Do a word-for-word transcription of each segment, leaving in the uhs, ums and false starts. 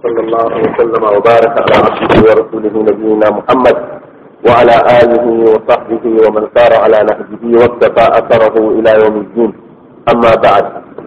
وصلى الله وسلم وبارك على عبده ورسوله نبينا محمد وعلى آله وصحبه ومن سار على نهجه واقتفى أثره إلى يوم الدين. أما بعد،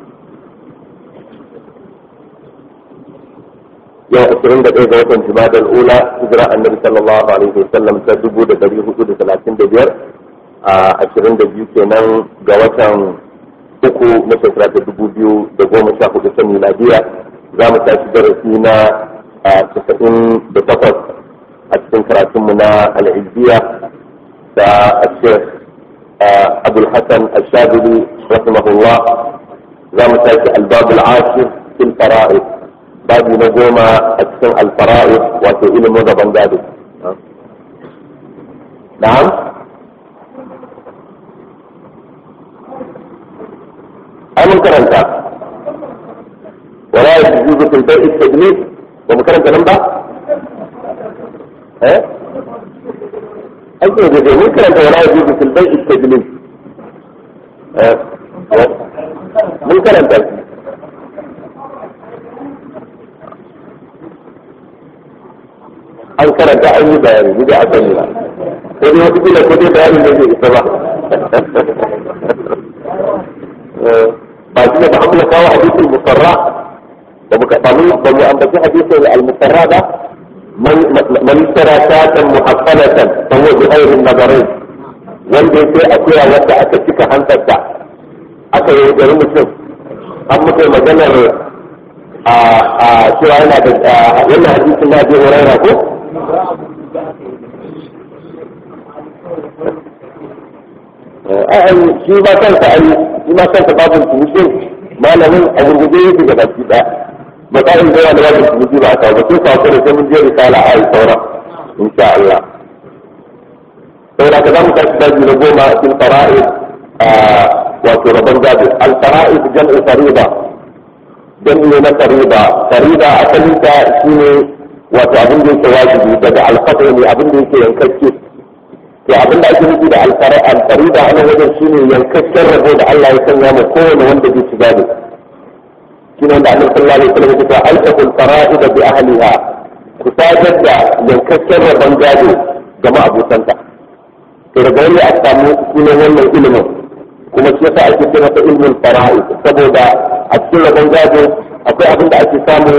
يوم عشرين دقيقة وطن جماد الأولى هجرة النبي صلى الله عليه وسلم تدبو دقيقة حدود ثلاثين دقيقة عشرين دقيقة كنان جواتن uku na shekara ta dubu biyu da goma sha hudu ta miladiya. Za mu tashi darasi na casa'in da takwas a cikin karatunmu na al'ibbiya da ashir abul hassan al-shabili rahimahullah. Za mu tashi albabul ashir fil fara'id, babu na goma a cikin al-fara'id wato ilimin gaban gado. Na'am, أنا كرنتا ولا يجوز في البيع التجليد ومكرنتا نمبا ها أيوة جزء من كرنتا ولا يجوز في البيع التجليد ها من كرنتا أن كرنتا أي بيان يجي أتنينا كذي وتقول لك كذي بيان يجي إسمع بعد كده بحب لك هو حديث المسرع ومكتبين بمؤمنة حديث المسرع ده من من اشترى شاة محصنة فهو بغير النظرين wanda sai akuya wadda aka cika hantarta aka yi gari mutum an mutu maganar a a cewa yana da wannan hadisin na biyu horaira ko ai shi ba kansa ai shi ma kansa babin tumushin malamin a gurguje yake da baki da ba ka yin da babin tumushi ba ta ba sai ka fara sai mun je risala ai saura insha Allah. sai da kaza mu tashi daji na goma fil fara'id wato rabban gado. al fara'id jam'u fariida, jam'u na fariida. Fariida asalin ta shine wato abin da yake wajibi, daga al-qatl ne abin da yake yankacce. to abin da ake nufi da alfarida a nan wajen shi ne yankakken rabo da Allah ya sanya ma kowane wanda zai shiga da shi ne wanda annabi sallallahu alaihi wasallam ya ce alfaqul fara'ida bi ahliha, ku sadar da yankakken rabon gado ga ma'abutanta. to daga wani a samu sunan wannan ilimin, kuma shi yasa ake cewa ta ilmin fara'id, saboda a cikin rabon gado akwai abin da ake samu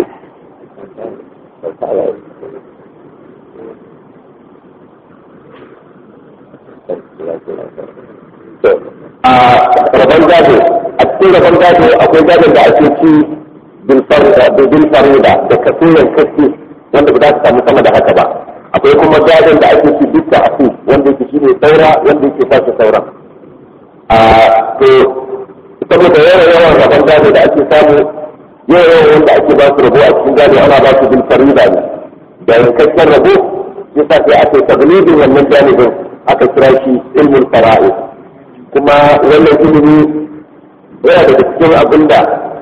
a rabon gado. a cikin rabon gado akwai gadon da ake ci bil farida da kaso yankaki wanda ba za su samu sama da haka ba. akwai kuma gadon da ake ci dukkan asu wanda yake shi ne saura wanda yake sace sauran. a to saboda yawan yawan rabon gado da ake samu, yawan yawan wanda ake ba su rabo a cikin gado ana ba su bil farida ne da yankakken rabo, yasa sai ake taglibin wannan janibin aka kira shi ilmin fara'id. kuma wannan ilimi yana daga cikin abin da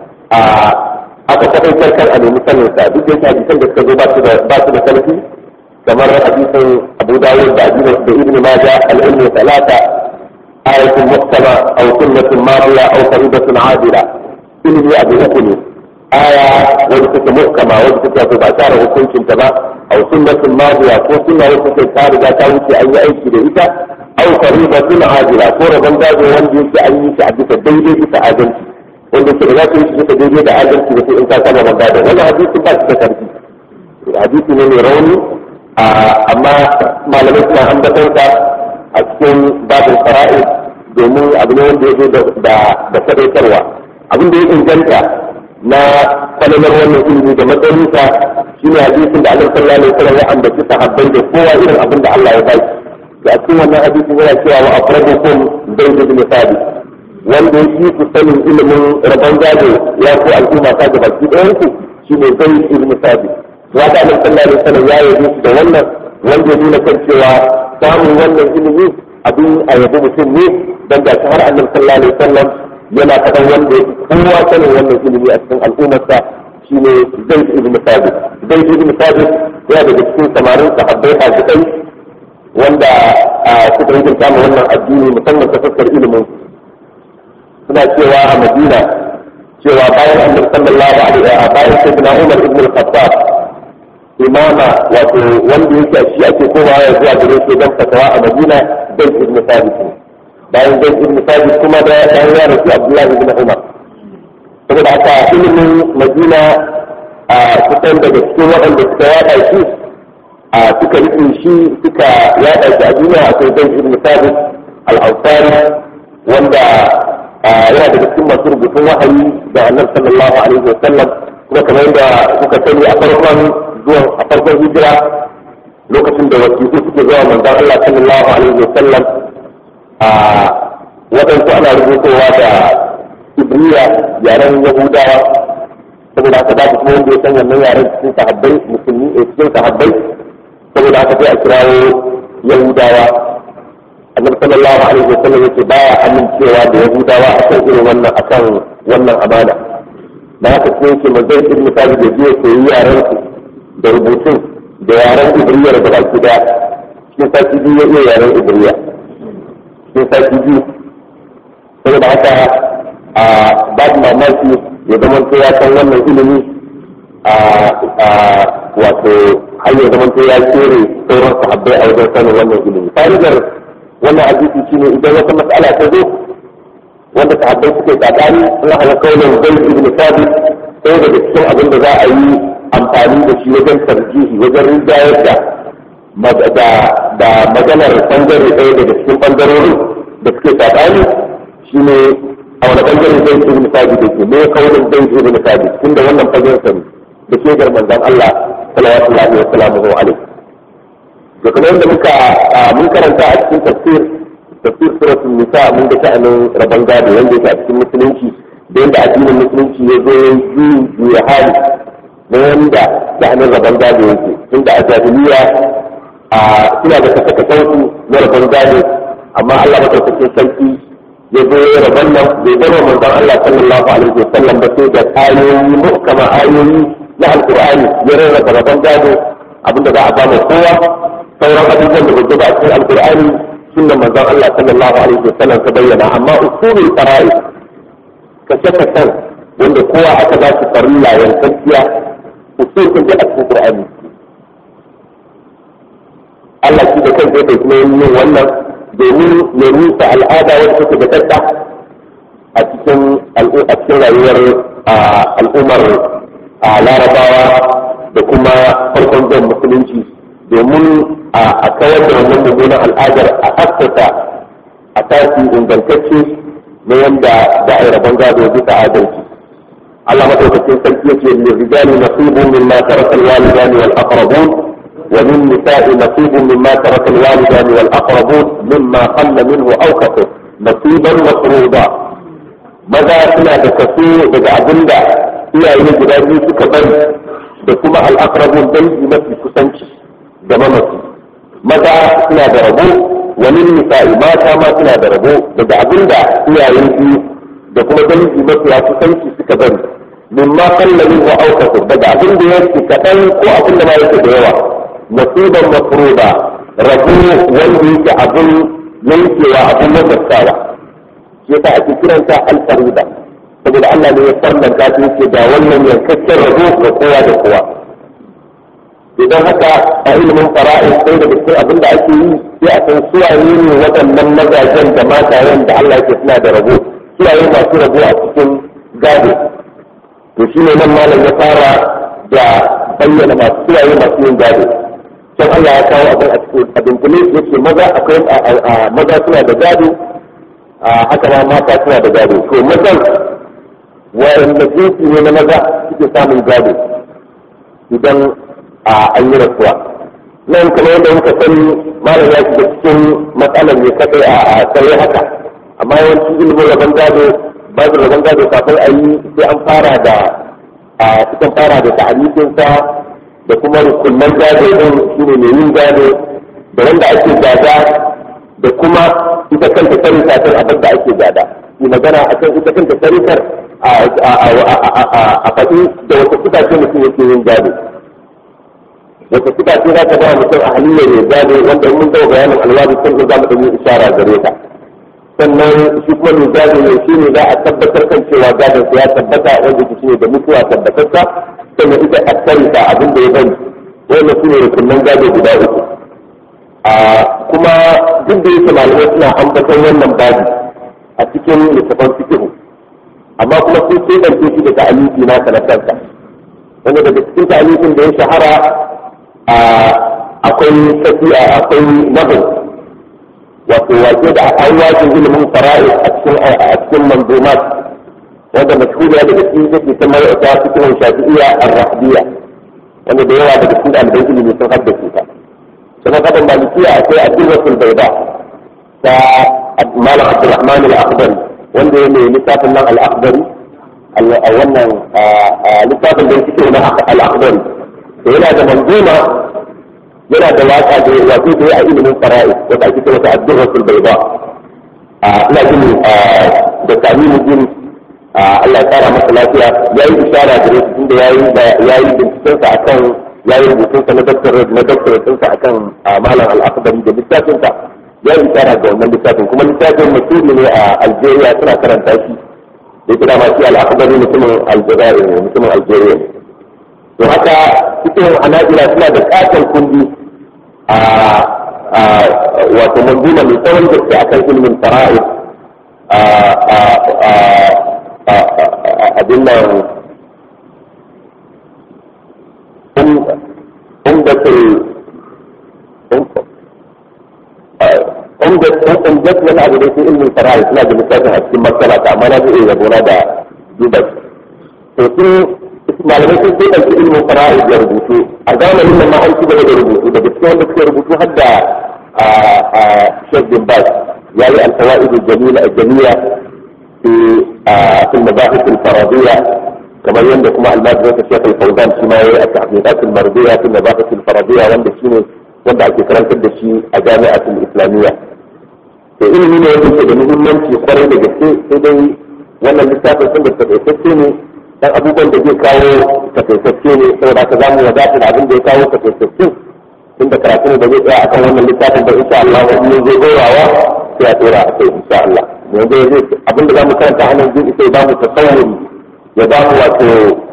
aka kaɗaitar kan a nemi sanin sa, duk da yake hadisan da suka zo ba su da ƙarfi, kamar hadisin Abu Dawud da da Ibn Majah al-ilmu talata ayatun muhkama aw sunnatun madiya aw faridatun adila. ilimi abu uku ne, aya wadda take muhkama wadda take ba tare hukuncin ta ba, aw sunnatun madiya ko sunna wadda take ta riga ta wuce an yi aiki da ita, aw faridatun adila ko rabon gado wanda yake an yi shi a bisa daidai bisa adalci, wanda ke da za ta yi shi bisa daidai da adalci da sai in ka saba rabon gado. wannan hadisi ba shi da karfi, hadisi ne mai rauni, amma malamai suna ambaton sa a cikin babin fara'id domin abu ne wanda ya zo da da sadaukarwa. abin da ya inganta na kwalalar wannan ilimi da matsayinsa shi ne hadisin da Allah sallallahu alaihi wasallam ya ambaci sahabbai da kowa irin abin da Allah ya ba shi. da a cikin wannan hadisin yana cewa wa aqrabukum zaid bin thabit, wanda yake ku sanin ilimin rabon gado ya ko al'umma ta ga baki ɗayan ku shine zaid bin thabit. wa da Allah sallallahu alaihi wasallam ya yi shi da wannan wanda ya nuna kan cewa samun wannan ilimi abin a yabi mutum ne, dan da har Allah sallallahu alaihi wasallam yana kadan wanda yake kowa sanin wannan ilimi a cikin al'ummarsa shine Zaid ibn Thabit. Zaid ibn Thabit ya daga cikin samarin sahabbai hajjai wanda suka yi kama wannan addini musamman ta fuskar ilimin. suna cewa a Madina cewa bayan annabi sallallahu alaihi wa bayan sayyidina Umar ibn al-Khattab imama wato wanda yake shi ake komawa ya zuwa gare shi dan fatawa a Madina dan ibn Thabit bayan dan ibn Thabit kuma da dan ya rasu Abdullah ibn Umar saboda haka ilimin Madina a kusan daga cikin waɗanda suka yada shi a suka riƙe shi suka yada shi a duniya akwai dan ibn Thabit al-Ansari wanda yana daga cikin masu rubutun wahayi da annabi sallallahu alaihi wa sallam kuma kamar yadda kuka sani a farkon zuwan a farkon hijira lokacin da wasiƙu suke zuwa manzon Allah sallallahu alaihi wa sallam a waɗansu ana rubutowa da Ibriya yaren Yahudawa saboda haka babu kuma wanda ya san wannan yaren cikin sahabbai musulmi a cikin sahabbai saboda haka sai a kirawo Yahudawa annabi sallallahu alaihi wa sallam yake baya amincewa da Yahudawa akan irin wannan akan wannan amana da haka sai yake manzon ibn Thabit da jiya koyi yaren su da rubutun da yaren Ibriya da baki da cikin sati biyu ya iya yaren Ibriya cikin sati biyu saboda haka a babu mamaki ya zama to ya san wannan ilimi a wato har ya zama to ya kere sauran sahabbai a wajen sanin wannan ilimi fa'idar wannan hadisi shine idan wata mas'ala ta zo wanda sahabbai suke tsakani Allah ya kawo Zaid ibn Thabit sai daga cikin abin da za a yi amfani da shi wajen tarjihi wajen rinjayar da da maganar bangare ɗaya daga cikin bangarorin da suke tsakani shine a wani bangare Zaid ibn Thabit da ke me kawo Zaid ibn Thabit tunda wannan fagen sa ne da ke gar manzon Allah sallallahu alaihi wa sallam da kuma yadda muka mun karanta a cikin tafsir tafsir suratul nisa mun ga sha'anin rabon gado wanda yake a cikin musulunci da yadda addinin musulunci ya zo yi ya hali na yadda sha'anin rabon gado yake tunda a jahiliya a suna da kasakasansu na rabon gado amma Allah madaukakin sarki ya zo ya rabon nan bai zama manzon Allah sallallahu alaihi wa sallam ba sai da ayoyi muhkama ayoyi na alqur'ani ya rarraba rabon gado abinda za a ba mu kowa sauran abubuwan da bai ba a cikin alkur'ani sunnan manzon Allah sallallahu alaihi wasallam ta bayyana amma usulul fara'i kace kasan wanda kowa aka ba shi farilla yankakkiya usul kun da cikin qur'ani Allah shi da kansa yake kuma yin wannan domin ya rusa al'ada wacce take da tsaka a cikin al'umma cikin rayuwar al'ummar larabawa da kuma farkon zuwan musulunci domin a kawar da wannan mummunan al'adar a haskaka a tashi ingantacce na yadda za a yi rabon gado bisa adalci. Allah madaukakin sarki yake lirrijali nasibun mimma taraka alwalidani wal aqrabun wa lin nisa'i nasibun mimma taraka alwalidani wal aqrabun mimma qalla minhu aw kathur nasiban mafruḍa. Maza suna da kaso daga abinda iyaye guda biyu suka bari da kuma al-aqrabun dangi mafi kusanci da mamaci. Maza suna da rabo wani nisa'i mata ma suna da rabo daga abinda iyayen biyu da kuma dangi mafiya kusanci suka bari mimma kallamin wa aukatu daga abin da yake kaɗan ko abin da ma yake da yawa nasiban mafruda rabo wanda yake abin yankewa abin nasastawa shi yasa ake kiranta al-farida saboda Allah ne ya farlanta shi yake da wannan yankakken rabo ga kowa da kowa. Idan haka a ilimin fara'i sai da cikin abin da ake yi sai a san suwaye ne waɗannan mazajen da matayen da Allah yake suna da rabo suwaye masu rabo a cikin gado. To shi ne nan malam ya fara da bayyana masu suwaye masu yin gado. Can Allah ya kawo abin a cikin abin kuma yake maza akwai maza suna da gado haka ma mata suna da gado. To mazan wa'anda jinsi ne na maza suke samun gado idan an yi rasuwa nan kamar yadda muka sani malam ya shiga cikin matsalar ne kadai a tsaye haka amma yawanci ilimin rabon gado babu rabon gado kafin a yi sai an fara da a cikin fara da ta'arifinsa da kuma rukunan gado din shine mai yin gado da wanda ake gada da kuma ita kanta tarika ta abin da ake gada yi magana akan ita kanta tarikar a faɗi da wata kuka ce mutum yake yin gado wata kuka ce za ta ba mutum a haliyar ya gado wanda mun dawo bayanin alwadi sun za mu ɗanyi ishara gare ta sannan shi kuma mai gado ne shi ne za a tabbatar kan cewa gadon sa ya tabbata wanda ke shi ne da mutuwa tabbatarsa sannan ita a tarika abin da ya bari wanda su ne rukunan gado guda uku kuma duk da yake malamai suna ambaton wannan babi a cikin littafin fikihu amma kuma sun keɓance shi da ta'aliki na sanatarsa wanda daga cikin ta'alikin da ya shahara akwai tafiya akwai nabin wato wace da an wajen ilimin fara'i a cikin a cikin manzumat wanda mashhuriya daga cikin take ta mar'ata cikin shafi'iyya ar-rahdiyya wanda da yawa daga cikin ɗaliban ilimi sun haddace ta sannan kadan malikiya akwai addu'atul bayda ta malam abdurrahman al-akhdari wanda ya mai littafin nan al-akhdari a wannan littafin da yake na al-akhdari to yana da manzuma yana da waka da wato da ya ilimin fara'i wanda ake cewa addu'atul bayda ina jin da tamimu din Allah ya kara masa lafiya yayi isharar da shi inda yayi yayi binciken sa akan yayi rubutun sa na doctorate na doctorate sa akan malam al-akhdari da littafin sa yayi isharar da wannan littafin kuma littafin mashhuri ne a Algeria suna karanta shi da kira ma shi al-akhdari mutumin Algeria ne mutumin Algeria ne to haka cikin anajira suna da katon kundi a wato manzuma mai tsawon gaske akan ilimin fara'id abin nan umdat wani abu da ke ilimin fara'id suna da littafin a cikin matsala ta amma na zai iya gona da duba to sun malamai sun sai ɗauki ilimin fara'id da rubutu a zamanin nan ma an ci gaba da rubutu daga cikin wanda suka rubutu har da Sheikh bin Baz ya yi al-fawaid al-jamila fi في المباحث الفرضية كما يندى كما المادرسة الشيخ الفوزان كما هي التحقيقات المرضية في المباحث الفرضية وندى شيء وندى كرام كده شيء الجامعة الإسلامية فإن هنا يجب أن يكون منشي قريب جسي إذن وانا لسافة سنة تتعيستيني كان أبوبا دي كاو تتعيستيني سوى كذام وذات العظيم دي كاو تتعيستيني عند كراتين دي أكا وانا لسافة إن شاء الله وإن يجب أن سيأتيرا إن شاء الله yanzu ya zai abinda za mu karanta hannun zai sai ba mu tasawuri ya ba mu wato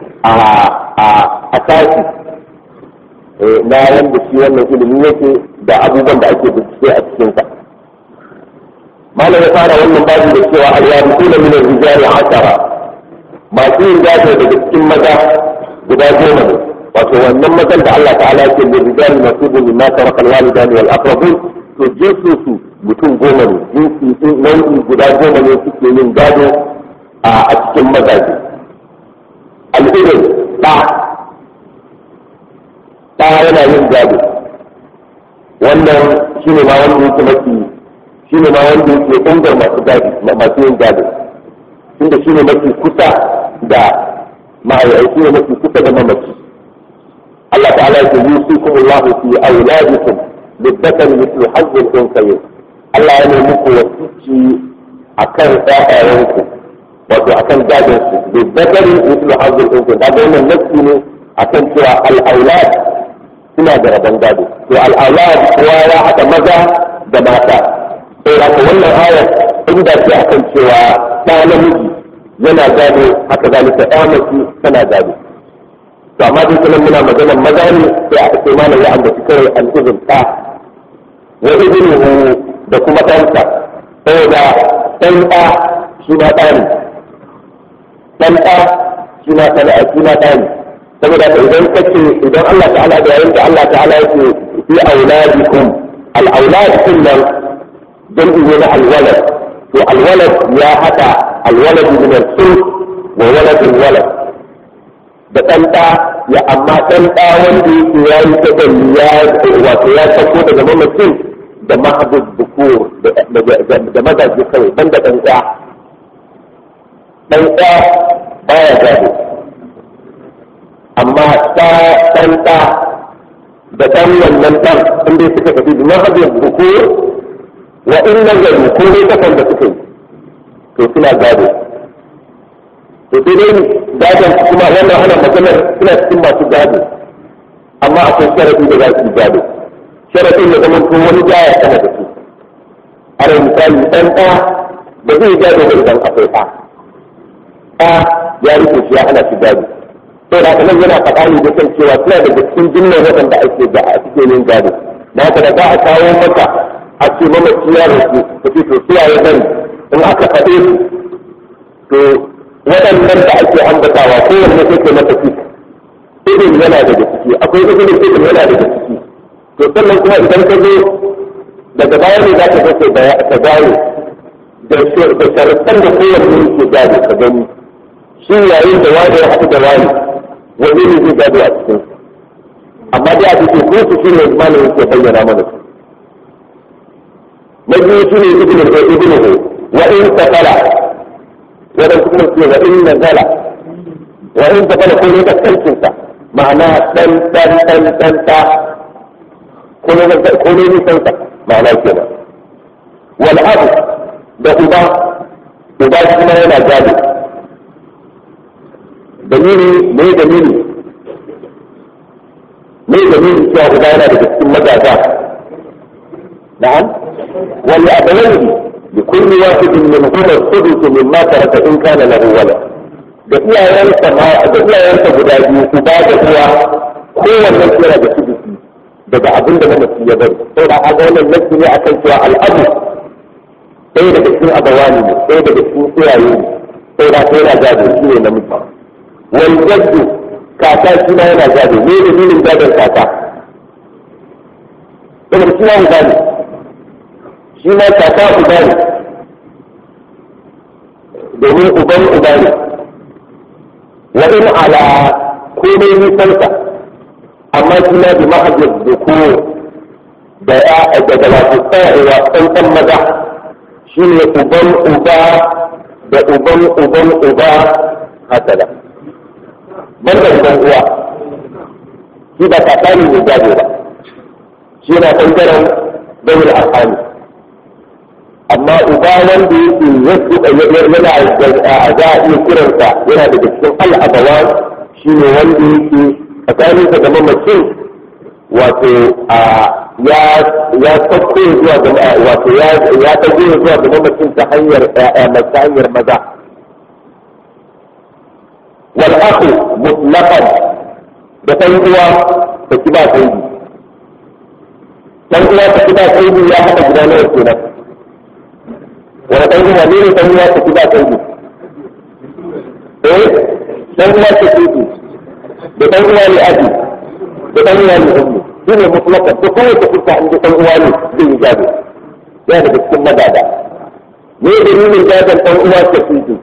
a kashi na yanda shi wannan ilimi yake da abubuwan da ake bincike a cikinsa malam ya fara wannan babu da cewa al-yarithuna min ar-rijali ashara masu yin gado daga cikin maza guda goma ne wato wannan mazan da Allah ta'ala yake da rijali nasibun mimma taraka al-walidani wal aqrabun to jinsu su mutum goma ne jinsi nau'i guda goma ne suke yin gado a cikin mazaje al'irin ɗa ɗa yana yin gado wannan shi ne ma wanda yake mafi shi ne ma wanda yake ƙungar masu gado masu yin gado tunda shi ne mafi kusa da ma'aikaci ne mafi kusa da mamaci Allah ta'ala ya ce yusikumullahu fi auladikum للذكر مثل حظ الأنثيين Allah ya nemi ku wasici akan ƴaƴayenku wato akan gadonsu da zakari mislu hazzul unsa da wannan nafsi ne akan cewa al-aulad suna da rabon gado to al-aulad kuwa ya haɗa maza da mata sai da wannan ayar inda ce akan cewa ɗa namiji yana gado haka zalika ɗa mace tana gado to amma dai kuma muna maganar maza ne sai a ce malam ya ambaci kawai al-izn ta wa iznuhu da kuma ɗansa saboda ɗan ɗa shi na ɗa ne ɗan ɗa shi na ɗa shi na ɗa ne saboda ka idan kace idan Allah ta'ala da yayin da Allah ta'ala yake fi auladikum al-aulad kullum jam'i ne na al-walad to al-walad ya hada al-walad min al-sulh wa walad al-walad da ɗan ɗa ya amma ɗan ɗa wanda yake yayi taballi ya wato ya sako daga mamacin da mahabub bukur da mazaje kawai ban da ɗan ɗa ɗan ɗa baya gado amma ta ɗan ɗa da ɗan wannan ɗan inda suka tafi da mahabub bukur wa in nazari ko ne kasan da suka yi to suna gado to sai dai gadon kuma wannan ana maganar suna cikin masu gado amma akwai sharaɗi da za su yi gado sharaɗin da zama ko wani jaya sana da su ana misali ɗan ɗa ba zai gado ba idan akwai ɗa ɗa ya rike shi ya hana shi gado sai da nan yana faɗa ne da kan cewa suna da cikin jinnan waɗanda ake da a cikin yin gado da haka da za a kawo maka a ce mamaci ya rasu ka ce to suwa ya bari in aka faɗe su to waɗannan da ake ambatawa kowanne sai ke mata fi ibn yana daga ciki akwai ibn ibn yana daga ciki to sannan kuma idan ka zo daga baya ne za ka ga ka gano da sharuɗan da kowanne yake gado ka gani shi yayin da wani ya haɗu da wani wani ne zai gado a cikin amma dai a cikin ko su shi ne malamin ke bayyana mana su na biyu shi ne ibn ibn wa in tafala wadan kuma ce wa in nazala wa in tafala ko ne da kancinsa ma'ana dan dan dan dan ta ko ne ko ne nisansa ma'ana kenan wal abu da uba uba kuma yana gado dalili ne dalili ne dalili cewa uba yana daga cikin magaza na'am wal abawayhi لكل واحد منهما السدس مما ترك إن كان له ولد da iyayensa ma da iyayensa guda biyu ku ba da uwa kowanne kira da sudusi daga abin da mamaci ya bari sai da aga wannan nasi ne akan cewa al'abu sai daga cikin abawani ne sai daga cikin iyaye ne sai da sai yana gado shi ne namiji wal jaddu kaka shi ma yana gado ne da dalilin gadon kaka saboda shi ma gado shi ma kaka uba ne domin uban uba ne wa in ala komai nisansa amma shi ma bi ma'ajir da ko da ya daga wato tsayawa tsantsan maza shi ne uban uba da uban uban uba haka da ban da uban uwa shi ba kakani ne gado ba shi na ɓangaren dawul al'ami amma uba wanda yake yana a za a iya kiransa yana daga cikin al'abawa shi ne wanda yake tsakaninsa da mamacin wato ya sauko zuwa ga wato ya tago zuwa ga mamacin ta hanyar ta hanyar maza wal akhu mutlaqan da ɗan uwa ta kiba kai ɗan uwa ta kiba kai ya haɗa guda nawa kenan wani ɗan uwa ne ɗan uwa ta kiba kai eh ɗan uwa ta kiba da ɗan uwa ne aji da ɗan uwa ne ummi shi ne mutlaqan da kowace fuska inda ɗan uwa ne zai yi gado ya daga cikin madada ne dalilin gadon ɗan uwa ta kiba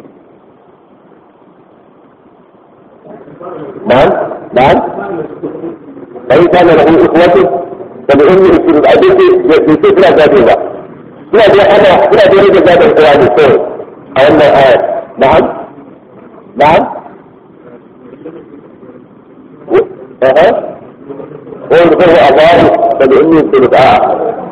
نعم نعم فإن كان له إخوته فلأمه السلوك أدوك يسيك لا ذاتها لا دي أنا لا دي رجل ذات القرآن السور أولا آية نعم نعم أها ويقول أباه فلأمه السلوك آه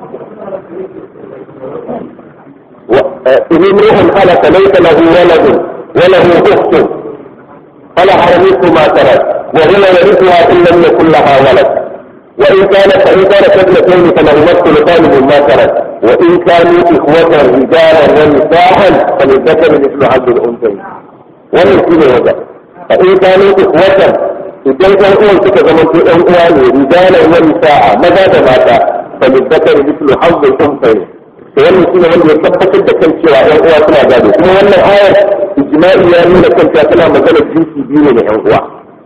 إن امرؤ خلق ليس له ولد وله أخت فلها نصف ما ترك وهو يرثها ان لم يكن لها ولد وان كانت فان كانت ابنتين فلهما الثلثان مما ترك وان كانوا اخوة رجالا ونساء فللذكر مثل حظ الانثيين ومن كل وجه فان كانوا اخوة idan ɗan uwan suka zama su ɗan uwa ne rijalan wani sa'a maza da mata fa lidzakari mithlu hazzul unthayayn to wannan shine wanda ya tabbatar da kan cewa ɗan uwa suna gado kuma wannan ayar ijma'i ya nuna kanta tana magana jinsi biyu ne na ƴan uwa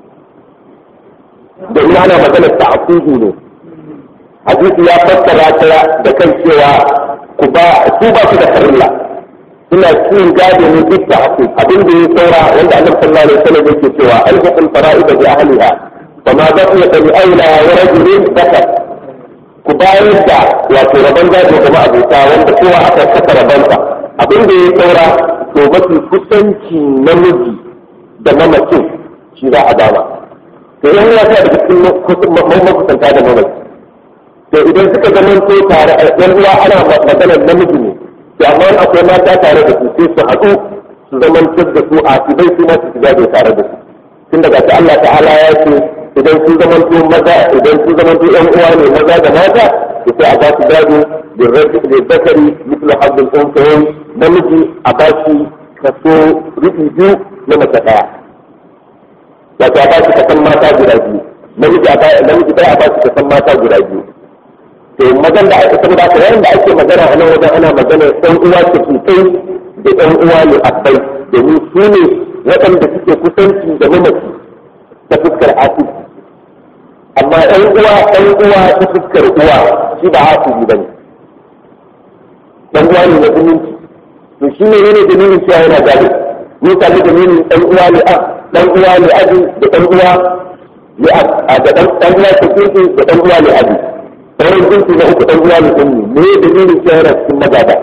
domin ana magana ta'aqudu ne hadisi ya fassara ta da kan cewa ku ba su ba su da farilla suna cikin gado ne duk da aku abin da ya saura wanda annabi sallallahu alaihi wasallam yake cewa alhaqul fara'id bi ahliha wa ma baqiya bi aula wa rajulin zakar ku bayar da wato rabon gado ga ma'abuta wanda kowa aka saka rabonsa abin da ya saura to mafi kusanci namiji da mamacin shi za a dama to yan uwa ta daga cikin makusanta da mamaci to idan suka zama to tare yan uwa ana maganar namiji ne to amma akwai mata tare da su sai su haɗu su zamantar da su a su bai su ma su gado tare da su tun daga ta Allah ta'ala ya ce idan sun zamanto maza idan sun zamanto yan uwa ne maza da mata to sai a ba su gado da zakari mithlu haddul unthayayn namiji a bashi kaso rufi biyu na mace ɗaya wato a bashi kasan mata guda biyu namiji a namiji ɗaya a bashi kasan mata guda biyu to mazan da ake saboda haka yayin da ake magana a nan wajen ana magana ɗan uwa ce kai da ɗan uwa ne abai domin su ne waɗanda suke kusanci da mamaci ta fuskar asiri amma ɗan uwa ɗan uwa ta fuskar uwa shi ba asiri ba ne ɗan uwa ne na zumunci to shi ne yana dalilin cewa yana gado mun sami dalilin ɗan uwa ne a ɗan uwa ne abi da ɗan uwa ne a da ɗan uwa ta kirki da ɗan uwa ne abi sauran jinsi na uku ɗan uwa ne ummi me dalilin cewa yana cikin magada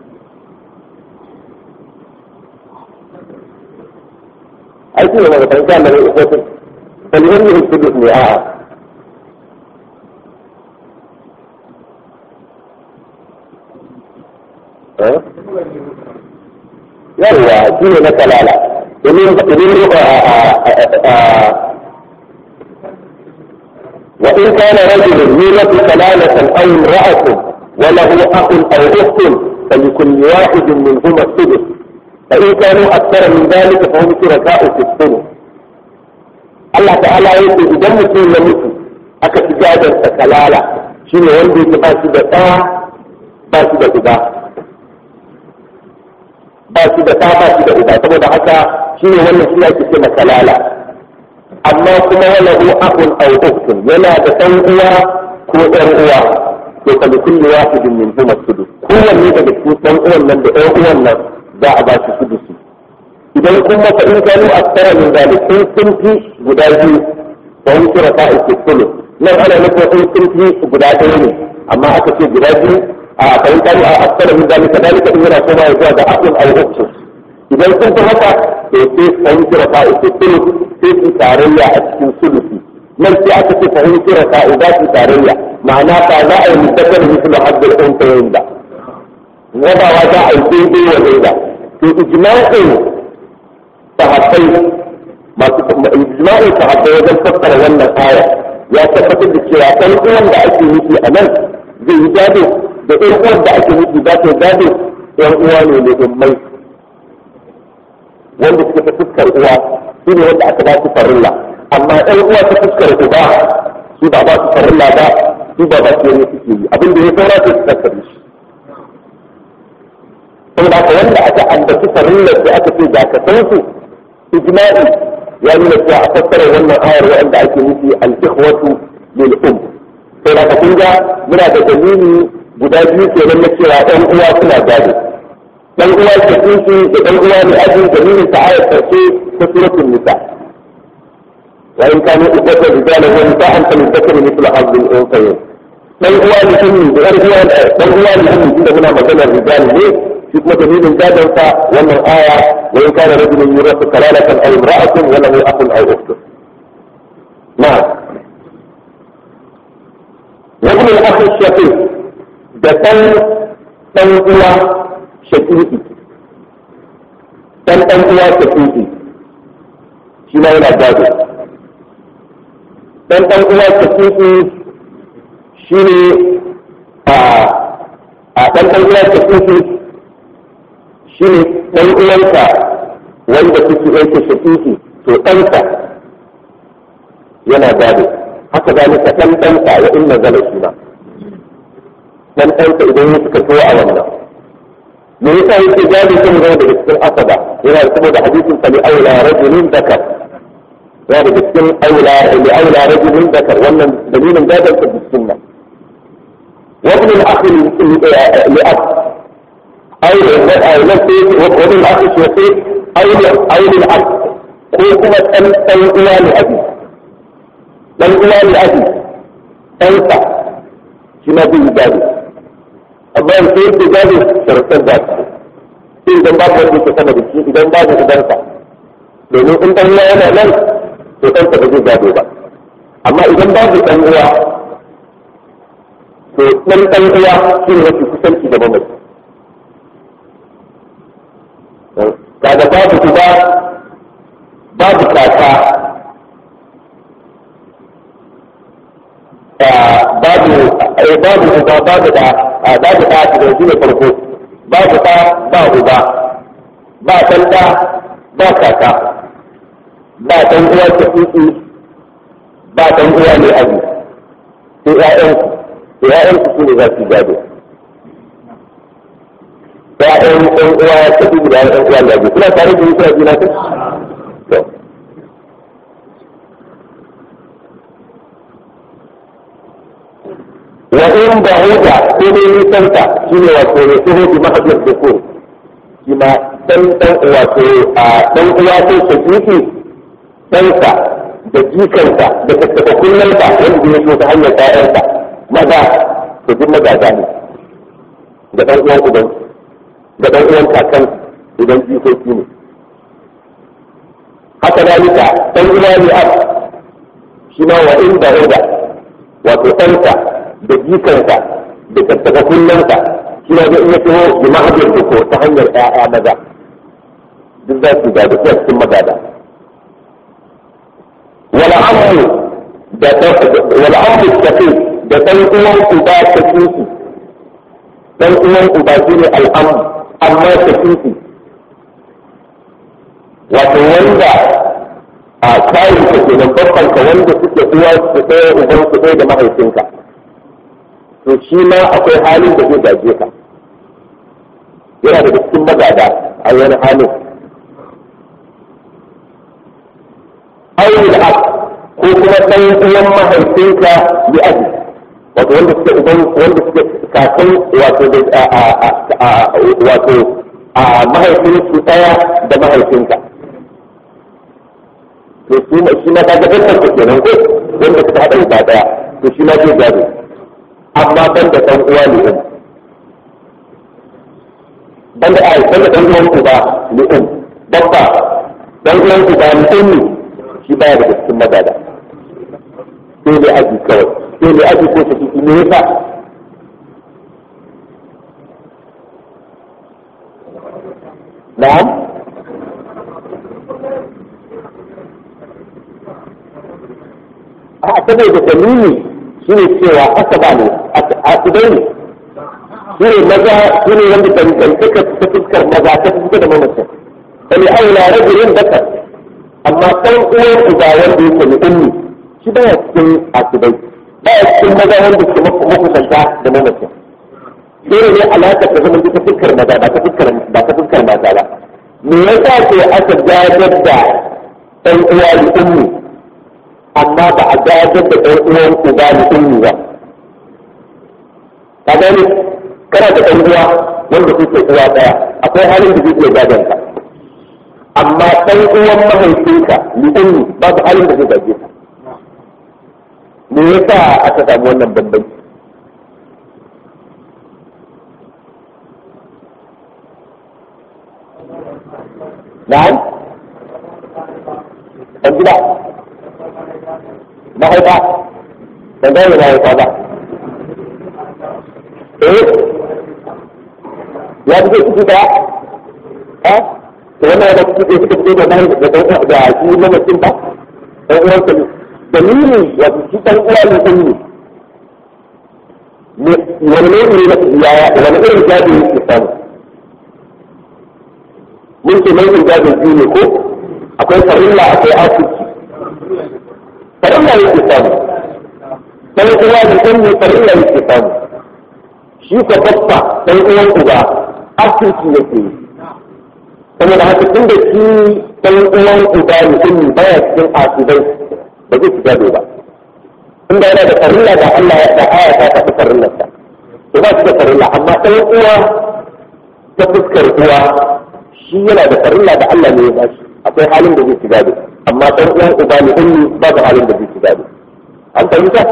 aiki ne daga fahimta da rai uku kalmar ne hukudus ne a'a yawwa shi ne na kalala domin domin وإن كان رجل يورث كلالة أو امرأة وله أخ أو أخت فلكل واحد منهما السدس فإن كانوا أكثر من ذلك فهم شركاء في الثلث. الله تعالى يقول إذا مسلم لمسلم أكتجادا كلالة شنو وندي تباشي بتاع باشي بتاع باشي بتاع باشي بتاع saboda haka shine wannan shi ake cewa kalala amma kuma wala hu akhun aw ukhtun yana da dan uwa ko ɗan uwa to fa kulli wahidin min huma sudus kowanne daga cikin dan uwan nan da ɗan uwan nan za a ba shi sudusi idan kuma fa in kanu akthara min zalik sun sun fi guda biyu fa hum shurakaa'u fi thuluth nan ana nufin in sun fi guda ɗaya ne amma aka ce guda biyu a fa in kanu akthara min zalik kadalika in yana kuma ya zuwa da akhun aw ukhtun idan sun fi haka to sai fa hum shurakaa'u fi thuluth sai su tarayya a cikin sulusi nan sai aka ce fa hum shurakaa'u za su tarayya ma'ana ba za a yi mutakar mislu haddul unsayayn ba rabawa za a yi daidai wa daida to ijma'in sahabbai masu ijma'in sahabbai wajen fassara wannan aya ya tabbatar da cewa ɗan uwan da ake nufi a nan zai yi gado da ɗan uwan da ake nufi za ta gado ɗan uwa ne da ummai wanda suka ta fuskar uwa shi ne wanda aka ba su farilla amma ɗan uwa ta fuskar uba su ba ba su farilla ba su ba ba su ne suke yi abin da ya saura su su tattare shi saboda haka wanda aka ambaci farillar da aka ce ga ka san su ijma'i ya nuna cewa a fassara wannan ayar wanda ake nufi al-ikhwatu lil um sai da kun ga muna da dalili guda biyu kenan na cewa ɗan uwa suna gado dan uwa ke kinki da dan uwa ne ajin dalilin ta ayar karshe ta suratul nisa wa in kanu ibada rijala wa nisa'an fa lidhakari mithlu hadhi al-unthayayn dan uwa ne kinki da dan uwa dan uwa ne kinki da muna maganar rijal ne shi kuma dalilin gadon sa wannan aya wa in kana rajulun yurasu kalalatan aw imra'atun wa lahu akhun aw ukhtun na'am wa ibn al-akh ash-shaqiq da dan dan uwa shaqiqi dan dan uwa shaqiqi shi ma yana gado dan dan uwa shaqiqi shine a a dan dan uwa shaqiqi shi ne ɗan uwanka wanda kuke yanke shaƙiƙi to ɗanka yana gado haka zalika ɗan ɗanka wa inna zala shi ma ɗan ɗanka idan ya suka so a wannan me yasa yake gado kan zama daga cikin asaba yana saboda hadisin fa li aula rajulin dakar yana daga cikin aula li aula rajulin dakar wannan dalilin gadon ta sunna wa ibn al-akhi li ab أو أو نفسه ومن الأخ الشقيق أو أو للأب كوكما أن تنقلا لأبي تنقلا لأبي تنقى كما في الجابي أما يصير في الجابي شرطان ذات إذا ما بدي تسمى بالشيء إذا ما بدي تنقى لأنه أنت لا أنا لن تنقى بدي الجابي بقى أما إذا ما بدي تنقى تنقى شيء نفسي كسل في جبهة kaga babu uba babu kaka babu babu uba babu da babu da da shi ne farko babu ɗa ba uba ba ɗan ɗa ba kaka ba ɗan uwa shafiƙi ba ɗan uwa mai aji sai ƴaƴansu sai ƴaƴansu su ne za su gado ƴaƴan ɗan uwa shafiƙi da ƴaƴan uwa gado kuna tare da yusuf jina ta wa in ba huda ko ne nisanta shi ne wato ne su hudu mahajjar da ko shi ma ɗan ɗan wato a ɗan uwa ko shafiƙi ɗansa da jikansa da tattaka kullunsa wanda ya so ta hanyar ƴaƴansa maza to duk magaza ne da ɗan uwan uban da ɗan uwan kakan idan jikoki ne haka dalika ɗan uwa ne ab shi ma wa in huda wato ɗansa da jikansa da tattaka kullunsa shi ma zai iya taho bi mahajjar da ko ta hanyar ƴaƴa maza duk za su gada su cikin magada wala amu da wala amu tafi da dan uwan uba ta kinki dan uwan uba shine al'am amma ta kinki wato wanda a kayan ka kenan babban ka wanda suke uwa su ɗaya uban su ɗaya da mahaifinka to shi ma akwai halin da zai gaje ka yana daga cikin magada a wani halin aure ab ko kuma ɗan uwan mahaifinka ya aji wato wanda suke uban wanda suke kakan wato da wato a mahaifinsu ɗaya da mahaifinka to shi ma ka ga dabbar ka kenan ko wanda suka haɗa wuta ɗaya to shi ma zai gado amma ban da ɗan uwa ne ɗin ban da a ban da ɗan uwan uba ne ɗin babba ɗan uwan uba ne ɗin ne shi baya daga cikin magada sai ne aji kawai sai ne aji ko ta ciki me yasa na'am a saboda dalili shi ne cewa asaba ne asibai ne shi ne maza shi ne wanda dangantaka ta fuskar maza ta fuskar da mamacin bali aula rajulin dakar amma ɗan uwan uba wanda yake ne ummi shi baya cikin asibai baya cikin maza wanda suke makusanta da mamacin dole ne alaƙa ta zama ta fuskar maza ba ta fuskar ba ta fuskar mata ba me yasa ce aka gajar da ɗan uwa da ummi amma ba a gajar da ɗan uwan uba da ummi ba ka gani kana da ɗan uwa wanda kuke uwa ɗaya akwai halin da zai iya gajar ka amma ɗan uwan mahaifinka li'ummi babu halin da zai gaje ka me yasa aka samu wannan bambanci na'am ɗan gida mahaifa ban gane mahaifa ba eh ya fi ciki da ha to wannan da kuke suka fito da mai da dan da shi mamacin ba dan uwan sa dalili ya fi dan uwa ne sun ne wani ne ne ya wani irin jadi ne samu mun ce mai jadi ne ko akwai farilla akwai asiki farilla ne samu dan uwa ne sun ne farilla ne samu shi ko babba dan uwan uba asiki yake yi saboda haka tun da shi ɗan uwan uba mutum baya cikin asibai ba zai shiga ba inda yana da farilla da Allah ya da aya ta tafi farillarsa to ba shi da farilla amma ɗan uwa ta fuskar uwa shi yana da farilla da Allah ne ya ba shi akwai halin da zai shiga ba amma ɗan uwan uba ne ummi babu halin da zai shiga ba an fahimta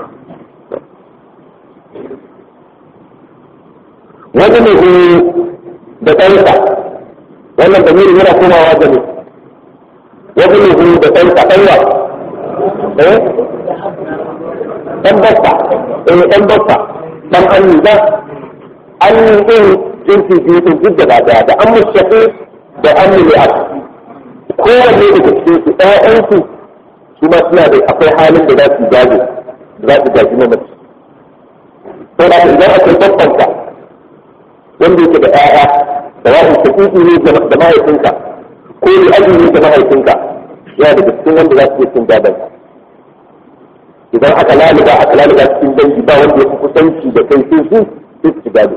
wani ne da ɗansa wannan damirin yana komawa da ne wajen ne da ɗan kaɗanwa eh ɗan basta eh ɗan basta ɗan anni ba anni ɗin jinsi biyu ɗin duk da ba da an mushafi da anni ne a kowanne daga cikin su ɗayansu su ma suna da akwai halin da za su gaji da za su gaji na mace sai da idan akwai babbanka wanda yake da ƴaƴa da wa'in shaƙiƙi ne da mahaifinka ko ne aji ne da mahaifinka yana da cikin wanda za su iya cin gadon idan aka laluba aka laluba cikin dangi ba wanda ya fi kusanci da kai sai su sai su ci gado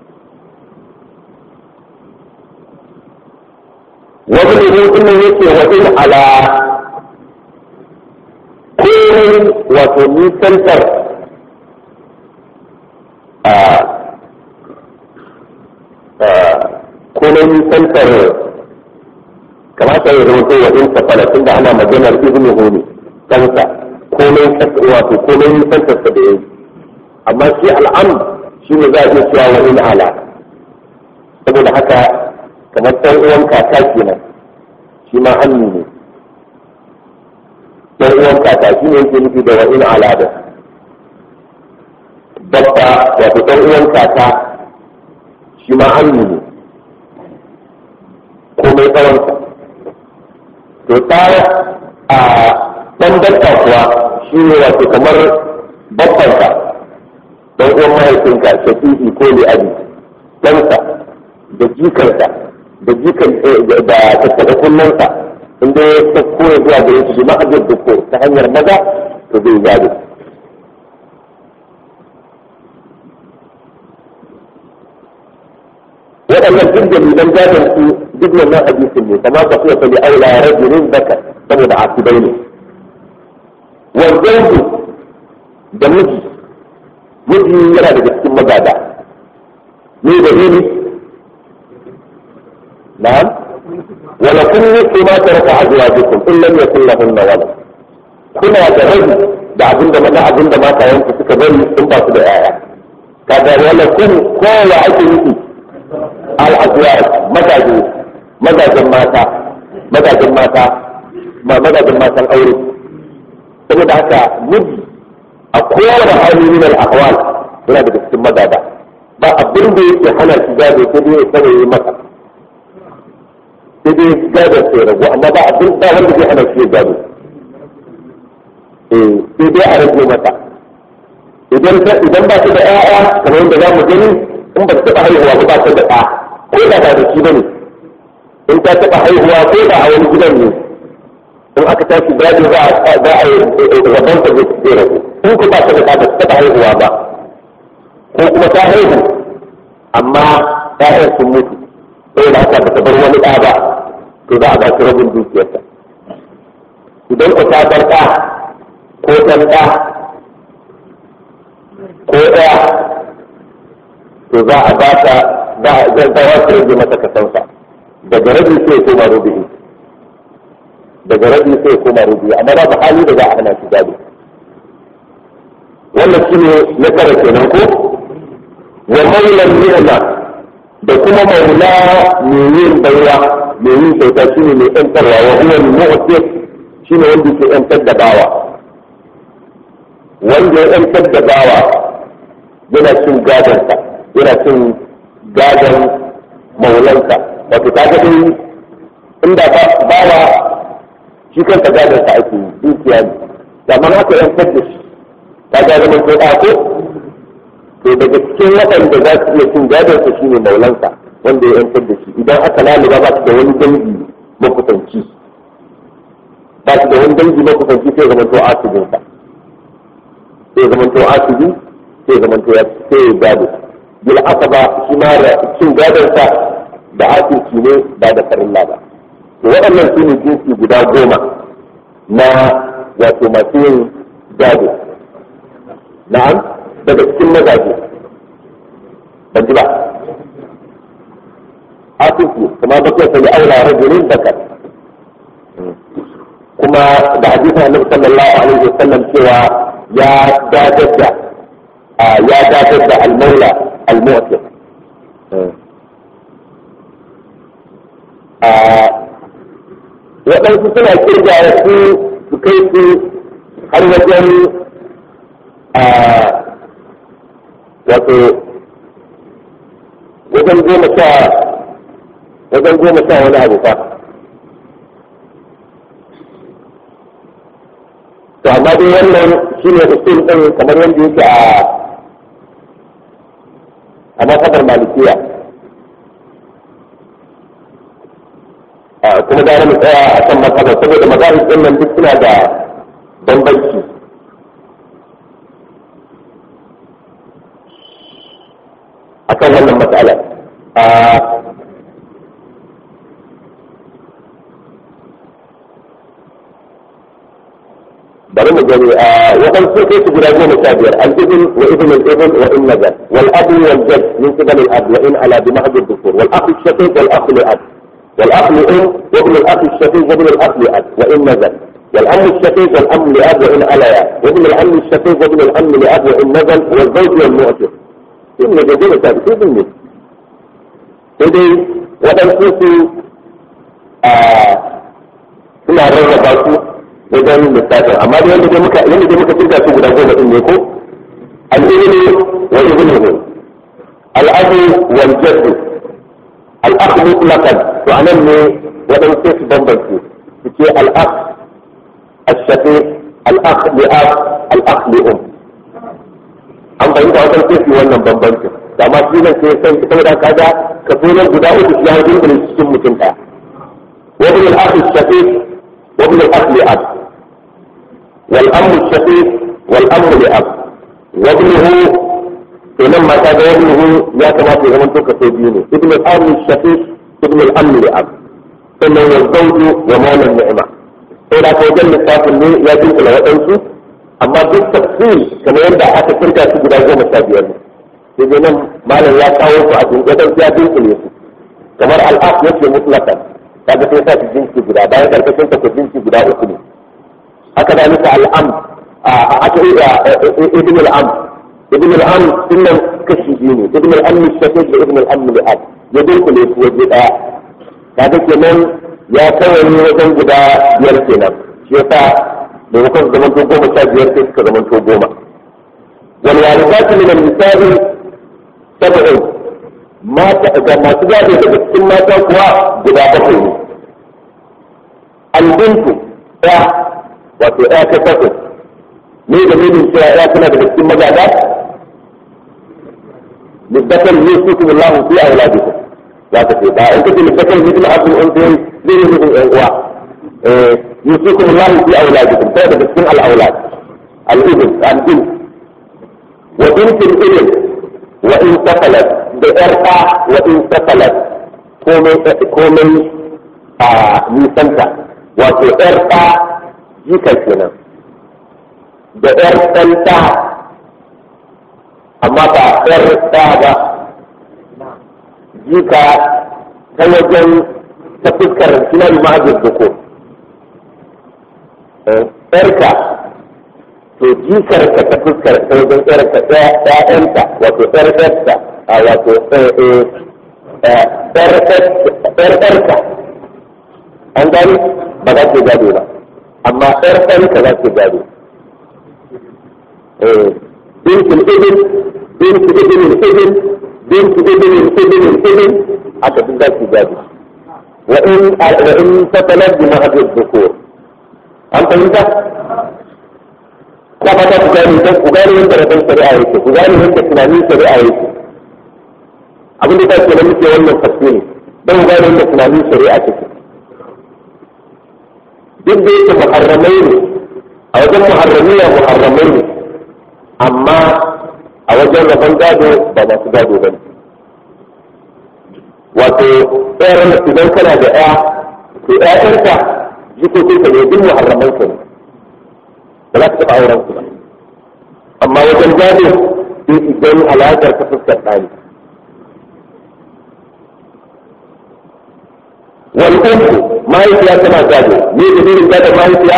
wani ne kuma yake wajen ala komai wato nisantar a komai nisantar kamata ya zama to wajen safara tunda ana maganar izini hone kansa komai wato komai nisantar sa da yayi amma shi al'am shi ne za a iya cewa wani ala saboda haka kamar ɗan uwan kaka kenan shi ma hannu ne ɗan uwan kaka shi ne yake nufi da wa'in al'ada babba wato ɗan uwan kaka shi ma hannu ne komai tsawonsa to ta a ɗan dabba kuwa shi ne wato kamar babbanka ɗan uwan mahaifinka shafi'i ko li'abi ɗansa da jikarsa da jikan da tattaɓa kunnansa inda ya sauko ya zuwa gare su bi ma'ajar duko ta hanyar maza to zai gado waɗannan duk dalilan gadon su duk wannan hadisin ne kamar ka fiye fali aula rajulin zakar saboda asibai ne wanzanzu da miji miji yana daga cikin magada ne da ne نعم ولكن ما ترك أزواجكم إن لم يكن لهن ولد كنا تهدي da abin da mana abin da mata yanku suka bari sun ba su da yaya kaga wala kun kowa ake nufi al-azwaj magaje magajen mata magajen mata ma magajen matan aure saboda haka miji a kowane hali min al-ahwal yana daga cikin magada ba abin da yake hana shi gado ko dai ya saurayi maka sai dai gadon sai ragu amma ba abin ba wanda zai hana shi gado eh sai dai a rage mata idan idan ba ta da ƴaƴa kamar yadda za mu gani in ba ta taɓa haihuwa ba ba ta da ɗa ko da ba da shi bane in ta taɓa haihuwa ko da a wani gidan ne in aka tashi gado za a za a yi rabon ta zai ragu in ku ba ta da ɗa ba ta taɓa haihuwa ba ko kuma ta haihu amma ƴaƴan sun mutu sai da aka ta bar wani ɗa ba to za a ba shi rabin dukiyarsa idan ku ta bar ɗa ko ɗan ɗa ko ɗaya to za a ba ta za a za a rage masa kasansa daga rabi sai koma rubi'i daga rabi sai koma rubi'i amma ba ta hali da za a hana shi gado wannan shi ne na kare kenan ko wa maulan ni'ma da kuma maula mai yin baiwa mai yin kyauta shi ne mai ‘yantarwa wa huwa mu'tir shi ne wanda ke ‘yantar da bawa wanda ya ‘yantar da bawa yana cin gadonsa yana cin gadon maulansa wato ta ga dai inda bawa shi kansa gadonsa ake yi dukiya ne amma haka ‘yantar da shi ta ga zama ko ɗako to daga cikin waɗanda za su iya cin gadonsa shi ne maulansa wanda ya yantar da shi idan aka laluba ba su da wani dangi makusanci ba su da wani dangi makusanci sai zama to asibinsa sai zama to asibi sai zama to ya sai ya gado bil asaba shi ma da cin gadonsa da asibci ne ba da farilla ba to waɗannan su ne jinsi guda goma na wato masu yin gado na'am daga cikin mazaje ban ji ba asifu kuma ba kai sai aula rajulin zakar kuma da hadisi Annabi sallallahu alaihi wasallam cewa ya dadar da ya dadar da al-maula al-mu'tir waɗansu suna kirga su su kai su har wajen wato wajen goma sha wajen goma sha wani abu fa to amma dai wannan shi ne usul ɗin kamar yadda yake a a masabar malikiya kuma gara mu tsaya a kan matsala saboda mazahib ɗin nan duk suna da bambanci. akan wannan matsala bari mu gani waɗansu sai su guda goma sha biyar al-ibn wa ibn al-ibn wa in nazar wal ab wal jad min qibal al-ab wa in ala bi mahd al-dhukur wal akh al-shaqiq wal akh li-ab wal akh li-um wa ibn al-akh al-shaqiq wa ibn al-akh li-ab wa in nazar wal am al-shaqiq wal am li-ab wa in alaya wa ibn al-am al-shaqiq wa ibn al-am li-ab wa in nazar wal zawj wal mu'tir in ne da goma sha biyar ne sai dai waɗansu su suna rarraba su wajen lissafin amma da yadda muka yadda da muka turka su guda goma din ne ko al-ibnu wa ibnuhu al-abu wal jaddu al-akh mutlaqan to anan ne waɗansu su bambance su ce al-akh al-shaqiq al-akh li-ab al-akh li-um an bayyana wajen sai wannan bambancin amma shi ne sai san ita da kaga ka so nan guda uku ya dinga cikin mutum ɗaya wa ibn al-akh al-shaqiq wa ibn al-akh li-ab wal am al-shaqiq wal am li-ab wa ibnuhu idan ma ta ga ibnuhu ya kamata ya zama to ka so biyu ne ibn al-am al-shaqiq ibn al-am li-ab sannan wa zawju wa mawla ni'ma sai da ko dan lissafin ne ya dinga waɗansu amma duk tafsir kamar yadda aka kirga su guda goma sha biyar ne sai dai nan malam ya kawo su a dungudan ya dinkule su kamar al'af yake mutlaqan kaga sai sa su jinsi guda bayan karkashin ta ko jinsi guda uku ne haka da nika al'am a aka yi ibn al'am ibn al'am sunan kashi biyu ne ibn al'am shafiq da ibn al'am li'ab ya dinkule su waje daya kaga kenan ya kawai wajen guda biyar kenan shi yasa maimakon zaman to goma sha biyar sai suka zaman to goma wal walidatu min al-nisa'i sab'un mata da masu gado daga cikin mata kuwa guda bakwai ne al-bintu ya wato ya ta bakwai ne da ne cewa ya tana daga cikin magada lizzakar yusufu Allahu fi auladikum za ta ce ba in kace lizzakar yusufu abul unsayn zai yi mutum yan uwa يوصيكم الله في أولادكم هذا باسم الأولاد الابن البنت وبنت الابن وإن سفلت بإرقى وإن سفلت كومي كومي نيسانتا وفي إرقى جيكا كنا بإرقى أما بإرقى جيكا توجن تفكر كنا بمعجز الذكور ɗarka to jikarka ta fuskar ta wajen ɗarka ɗaya'yanta wato ɗarɗarta a wato ɗarɗarka an gani ba za ke gado ba amma ɗarɗarka za ke gado bintul ibn bintul ibn ibn bintul ibn ibn ibn aka duk za ke gado wa in tattalar bi mahajjar dhukur an fahimta ko fata ku gane ta ku gane yadda rabin shari'a yake ku gane yadda tunanin shari'a yake abin da take da muke wannan tafsiri don ku gane yadda tunanin shari'a take duk da yake muharramai ne a wajen muharramiya muharramai ne amma a wajen rabon gado ba masu gado ba ne wato ɗayan idan kana da ɗaya to ɗayanka jikokin ka ne duk muharraman ka ne ba za ka taɓa auren su ba amma wajen gado sai idan alaƙar ta fuskar ɗani wani ɗanku mahaifiya tana gado ne da dalilin gadon mahaifiya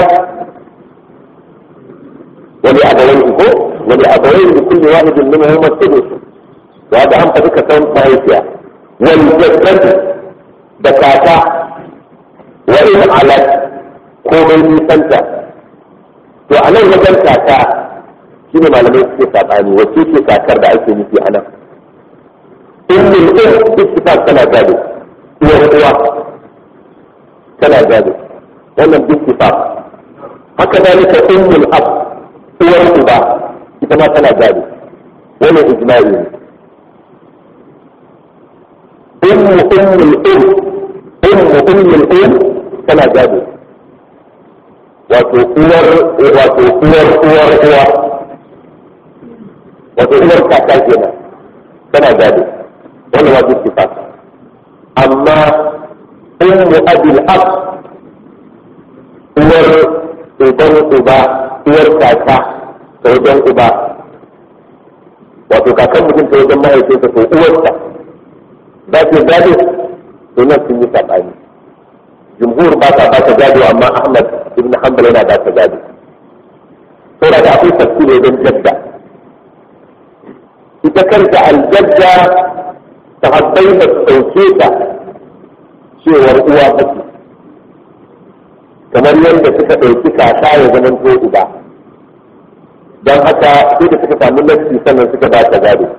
wani abawai ko wani abawai da kulle wahidin min huma tudu wa da an faɗi ka san mahaifiya wani jaddadu da kaka wa in alat komai nisanta to a nan wajen kaka shi ne malamai suke saɓani wacce ce kakar da ake nufi a nan in min in istifak tana gado uwar uwa tana gado wannan istifak haka dalika ummul ab uwar uba ita ma tana gado wannan ijma'i ne ummu ummul um ummu ummul um tana gado wato uwar wato uwar uwar uwa wato uwar kaka kenan tana gado wannan wato sifat amma ummu abil ab uwar uban uba uwar kaka ta wajen uba wato kakan mutum ta wajen mahaifinsa ko uwarsa za ta gado to nan sun yi saɓani jumhur ba ta ba ta gado amma ahmad ibn hanbal yana ba ta gado saboda da akwai tafsiri wajen jadda ita kanta aljadda ta habbai da sauke ta cewar uwa take kamar yadda suka ɗauki kaka ya zama to uba don haka sai da suka samu nassi sannan suka ba ta gado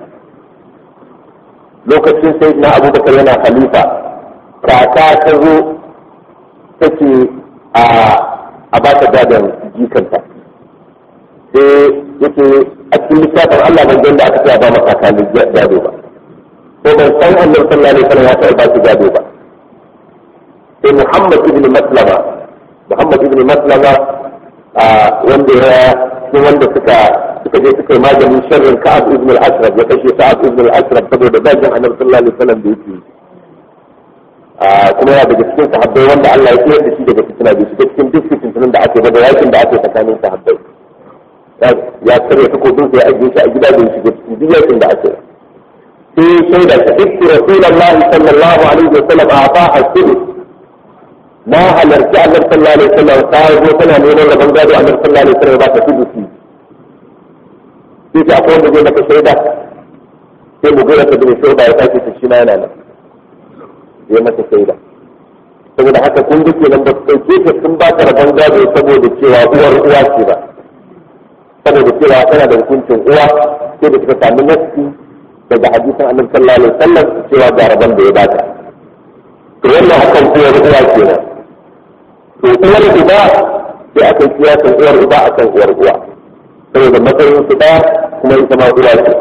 lokacin sai na abubakar yana khalifa kaka ta zo take a a ba ta gadon jikanta sai yake a cikin littafin Allah ban ganda aka ce ba maka kakalin gado ba ko ban san annabi sallallahu alaihi wasallam ya ta ba ta gado ba sai Muhammad ibn Maslama Muhammad ibn Maslama wanda ya cikin wanda suka suka je suka yi maganin sharrin Ka'ab ibn al-Ashraf ya kashe Ka'ab ibn al-Ashraf saboda dajin annabi sallallahu alaihi wasallam da yake kuma yana daga cikin sahabbai wanda Allah ya tsayar da shi daga fitina da shi cikin duk fitintunan da ake da yakin da ake tsakanin sahabbai ya karya takobin sai a shi a gida da shi cikin duk yakin da ake sai shaida ta ikki rasulullahi sallallahu alaihi wasallam a fa hasiri na halarci annabi sallallahu alaihi wasallam ta zo tana neman rabon gado annabi sallallahu alaihi wasallam ba ta tudu shi sai ta akwai wanda zai maka shaida sai mu gura ta bin shaida ya tashi ta shi na yana nan ya mata shaida saboda haka kun duke nan ba su ɗauke ta sun ba ta rabon gado saboda cewa uwar uwa ce ba saboda cewa tana da hukuncin uwa sai da suka sami nafsi daga hadisin annabi sallallahu alaihi wasallam cewa ga rabon da ya bata to wannan akan uwar uwa kenan to uwar uba sai aka yi kiyasan uwar uba akan uwar uwa saboda matsayin su ɗaya kuma ita ma uwa ce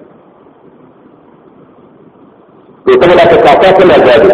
to saboda aka kaka tana gado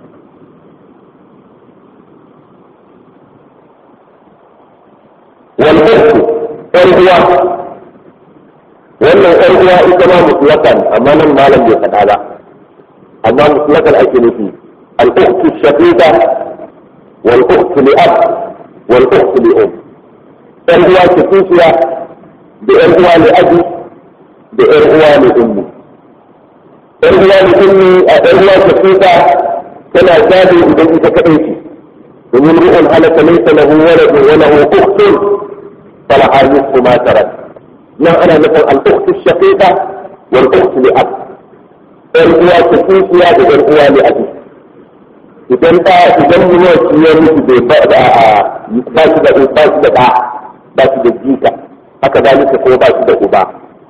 wal ukhtu ɗan uwa wannan ɗan uwa ita ma mutlakan amma nan malam bai faɗa ba amma mutlakan ake nufi al ukhtu shaqiqa wal ukhtu li ab wal ukhtu li um ɗan uwa ce kishiya da ɗan uwa li abi da ɗan uwa li ummi ɗan uwa li ummi a ɗan uwa shaqiqa tana gado idan ita kaɗai ce domin ru'un halaka laysa lahu waladun wa lahu ukhtun فلها نصف ما ترك نعم أنا مثل الأخت الشقيقة والأخت لأب الأخوة الشقيقة والأخوة لأبي إذا أنت إذا الناس يموت باشد باشد باع باشد الجيكة هكذلك هو باشد أبا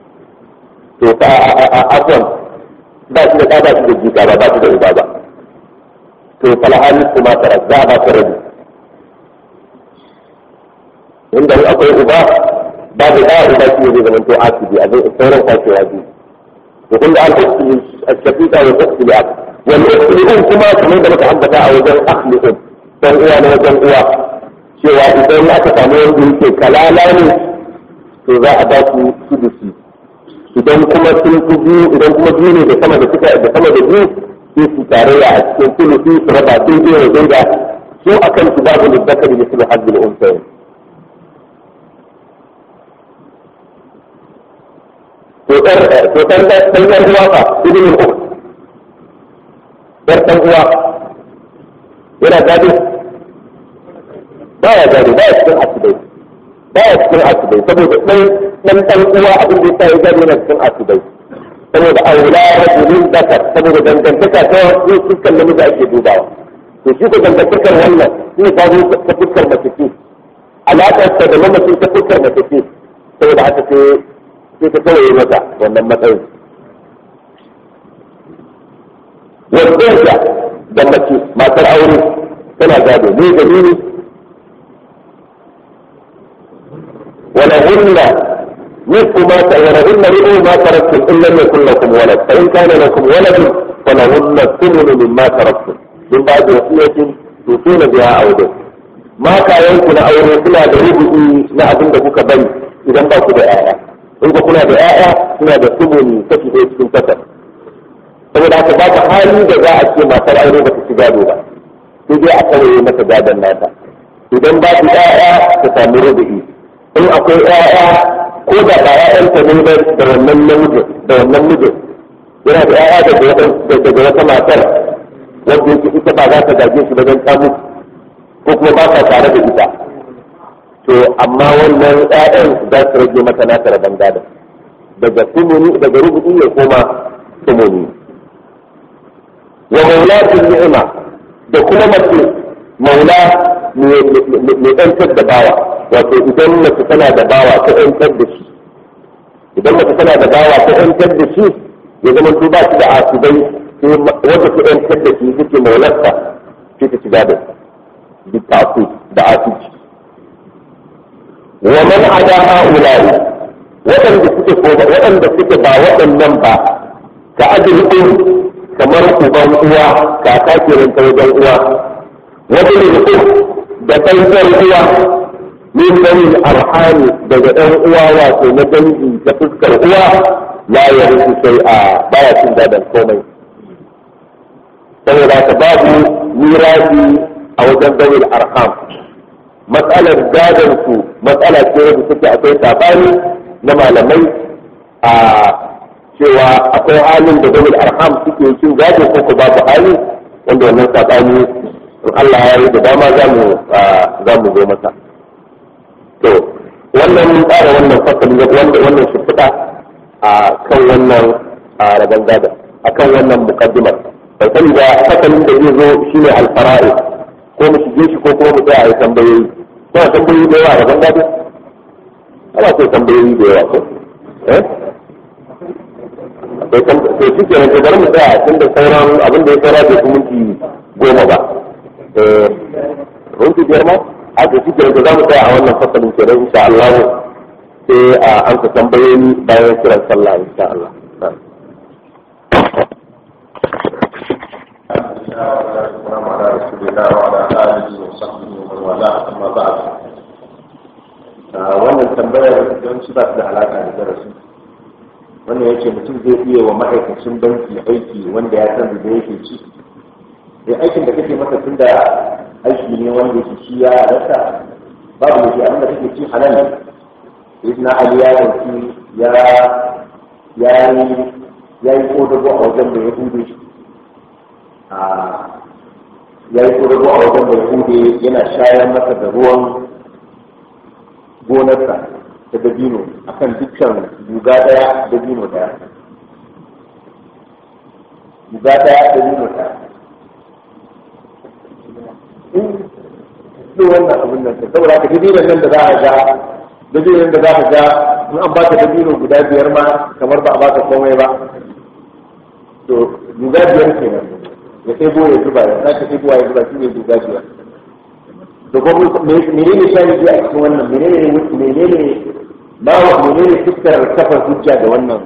عفوا باشد باع باشد الجيكة باشد أبا فلها نصف ما ترك ذا ما ترك inda akwai uba babu da uba shi ne zaman to asibi a zai sauran kwace waje to kun da al-ukhti al-shaqiqa wa al-ukhti li-ab wal ukhti um kuma kamar da muka ambata a wajen akhli um dan uwa na wajen uwa cewa idan aka samu wanda yake kalala ne to za a ba su sudusi idan kuma sun fi biyu idan kuma biyu ne da sama da suka da sama da biyu sai su tarayya a cikin sulusi su raba sun biyu da da su akan su babu lizzakari da su hajjul unsayin to dan dan dan uwa fa ibn al-ukh dan dan uwa yana gadi baya gadi baya cikin asibai baya cikin asibai saboda dan dan dan uwa abin da yake gadi yana cikin asibai saboda aula rajulin zakar saboda dangantaka ta dukkan namiji ake dubawa to shi ko dangantakar wannan shi ta zo ta fuskar mace ce alaƙar ta da mamacin ta fuskar mace ce saboda haka sai sai ta kawai mata wannan matsayin wadda da mace matar aure tana gado ne da nini wala hunna nisfu ma wala hunna rubu ma taraktum in lam yakul lakum walad fa in kana lakum walad falahunna thumnu mimma taraktum min ba'di wasiyatin to sai na biya aure matayenku na aure suna da rubu'i na abin da kuka bari idan ba ku da 'ya'ya in ku kuna da 'ya'ya suna da subuni kashi ɗaya cikin takwas saboda haka ba ta hali da za a ce matar aure ba ta ci gado ba sai dai a kawai mata gadon nata idan ba ku 'ya'ya ta samu rubu'i in akwai 'ya'ya ko da ba 'ya'yanta ne da wannan namijin da wannan mijin yana da 'ya'ya daga wata matar wanda yake ita ba za ta gaje shi ba don kamu ko kuma ba ta tare da ita to amma wannan ƴaƴan za su rage mata nata rabon gadon daga tumuni daga rubutu ya koma tumuni wa maulatin ni'ima da kuma mace maula mai ɗantar da bawa wato idan mace tana da bawa ta ɗantar da shi idan mace tana da bawa ta ɗantar da shi ya zama su ba shi da asibai sai wanda ta ɗantar da shi suke maularsa sai ta ci gadon بالتعصيب بعاتج ومن عدا هؤلاء وأن بسكت وأن بسكت با وأن ننبع كأجل أم كمرق بوضوع كأكاكر توجوع وبن الأم بتنزل هو من بني الأرحام بدأه هو وسنجنه تذكر هو لا يرث شيئا لا يكون هذا الكومي فإذا تبادوا ميراثي a wajen zawil arham matsalar gadon su matsala ce da suke akwai sabani na malamai a cewa akwai halin da zawil arham suke cin gado ko ko babu hali wanda wannan sabani in Allah ya yi da dama za mu za mu zo masa to wannan mun tsara wannan fasali wanda wannan shimfiɗa a kan wannan rabon gadon akan wannan muqaddimar bai sani da fasalin da zai zo shine al-fara'id ko mu shige shi ko kuma mu tsaya a yi tambayoyi ko tambayoyi da yawa daban gado ana so tambayoyi da yawa ko eh akwai tambayoyi to shi ke nan bari mu tsaya tun da sauran abin da ya saura bai kuma minti goma ba eh minti biyar ma a to shi ke nan za mu tsaya a wannan fasalin kenan insha Allah sai a an ka tambayoyi bayan kiran sallah insha Allah والسلام على رسول الله وعلى آله وصحبه ومن والاه أما بعد wannan tambayar don shi ba su da alaka da darasi wannan yake mutum zai iya wa ma'aikacin banki aiki wanda ya san da yake ci sai aikin da kake masa tun da aiki ne wanda yake ci ya halatta babu da shi abin da kake ci halal ne ibn ali ya yanki ya ya yi ya yi kodago a wajen da ya hude ya yi kodago a wajen da ya hude yana shayar masa da ruwan gonarsa da dabino a kan dukkan guga daya dabino daya guga daya dabino daya in ne wannan abin nan saboda haka dabinon nan da za a ga dabinon da za a ga in an baka dabino guda biyar ma kamar ba a baka komai ba to guga biyar kenan ya sai boye zuba ya sake sai boye zuba shi ne guga biyar da kuma menene shahidi a cikin wannan menene menene ba wa menene fuskar kafar hujja da wannan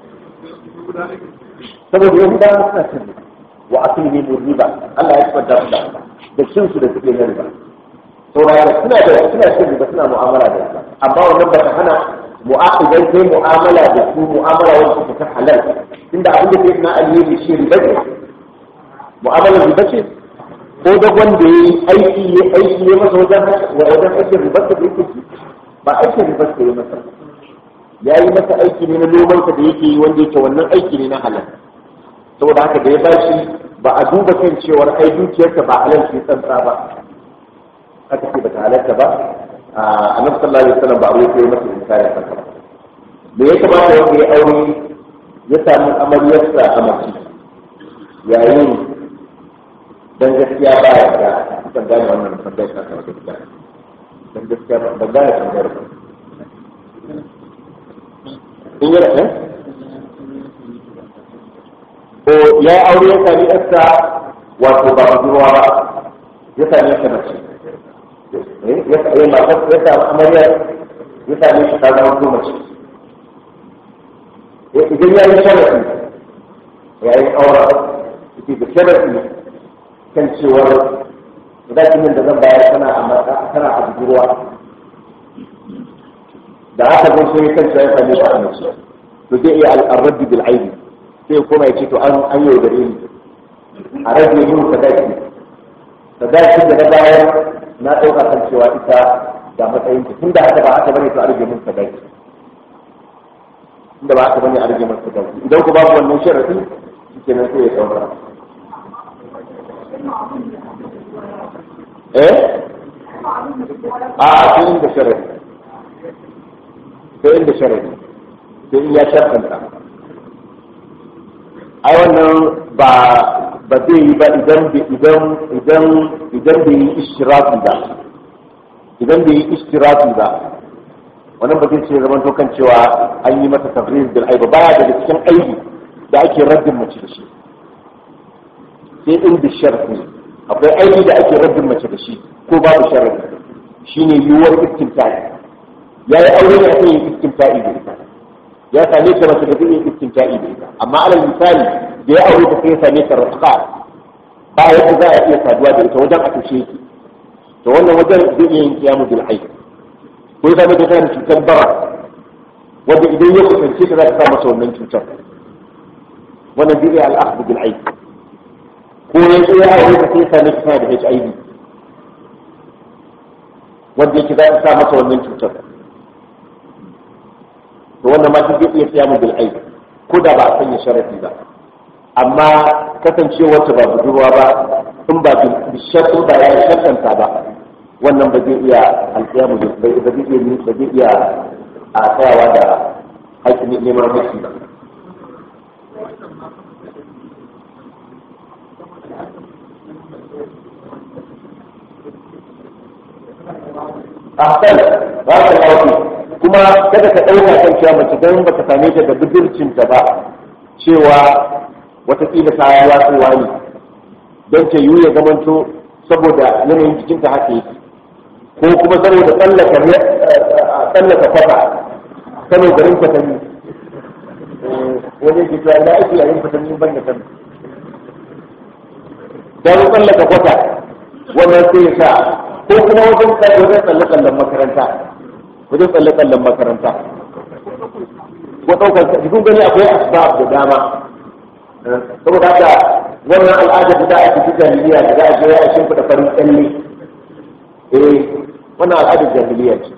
saboda yau da suna cin wa asali ne riba Allah ya tabbata da da cin su da suke nan ba saboda suna da suna cin riba suna mu'amala da ita amma wannan ba ta hana mu'aqidan sai mu'amala da su mu'amala wanda ta halal tunda abin da ke na alheri shi riba ne mu'amala riba ce ko da wanda ya yi aiki ya aiki ya masa wajen wajen aikin ribar da yake ci ba aikin ribar da ya masa ya yi masa aiki ne na noman da yake yi wanda yake wannan aiki ne na halal saboda haka da ya bashi ba a duba kan cewar ai dukiyarsa ba halal ce tsantsa ba haka ce ba ta halarta ba a annabi sallallahu alaihi wasallam ba a rufe masa inkari a kansa me ya kamata wanda ya aure ya samu amaryarsa a mace yayin dan gaskiya ba ya ga kan gane wannan tambayar ta kawo gaskiya dan gaskiya ba gane tambayar ba in yi rafe ko ya aure ya sami yarsa wato ba budurwa ba ya sami yarsa mace ya sami amarya ya sami shi ta zama mace idan ya yi sharafi ya yi aura da sharafi kan cewar sadakin nan da zan bayar tana a mata tana a budurwa da aka zo sai kan sai fa ne ba a mace to zai iya al-raddi bil aibi sai kuma ya ce to an an yi da ni a rage yin sadaki sadakin da na bayar na dauka kan cewa ita ga matsayin ta tunda haka ba aka bane to a rage min sadaki tunda ba aka bane a rage min sadaki idan ku babu wannan sharadi kenan sai ya dauka eh a cikin da sharadi sai inda sharadi sai in ya sharɗanta ai wannan ba ba zai yi ba idan idan idan idan bai yi ishtirafi ba idan bai yi ishtirafi ba wannan ba zai ce zaman to kan cewa an yi masa tafriz bil aiba baya daga cikin aibi da ake raddin mace da shi sai in bi sharfi akwai aibi da ake raddin mace da shi ko babu sharadi shine yiwuwar istimta'i ya yi aure ne akan yin istimta'i da ita ya same ta mace da zai yi istimta'i da ita amma alal misali da ya aure ta sai ya same ta rasuka ba yadda za a iya saduwa da ita wajen a tushe ki to wannan wajen zai iya yin kiyamu bil hayy ko ya same ta tana cutar bara wanda idan ya kusance ta za ta sa masa wannan cutar wannan zai iya al'aqd bil hayy ko ya zo ya aure ta sai ya same ta tana da H I V wanda yake za ta sa masa wannan cutar to wannan ma zai iya siya mu bil aib ko da ba a sanya sharafi ba amma kasancewar ta ba budurwa ba in ba bi shartu ba ya shartanta ba wannan ba zai iya alƙiyamu ba zai iya ba zai iya a tsayawa da haƙƙin neman haƙƙi ba ahsan barakallahu kuma kada ka ɗauka kan cewa mace don baka same ta da budurcinta ba cewa watakila ta yi watsuwa ne don ta yiwu ya zamanto saboda yanayin jikinta haka yake ko kuma saboda tsallaka kwata saboda garin kwatanni wani ke cewa da ake yayin kwatanni ban da sani don tsallaka kwata wannan sai ya sa ko kuma wajen tsalle-tsallen makaranta wajen tsalle-tsallen makaranta ko ɗaukar cikin gani akwai asbab da dama saboda haka wannan al'ada da za a cikin jahiliya da za a jira a shimfiɗa farin tsalle eh wannan al'adar jahiliya ce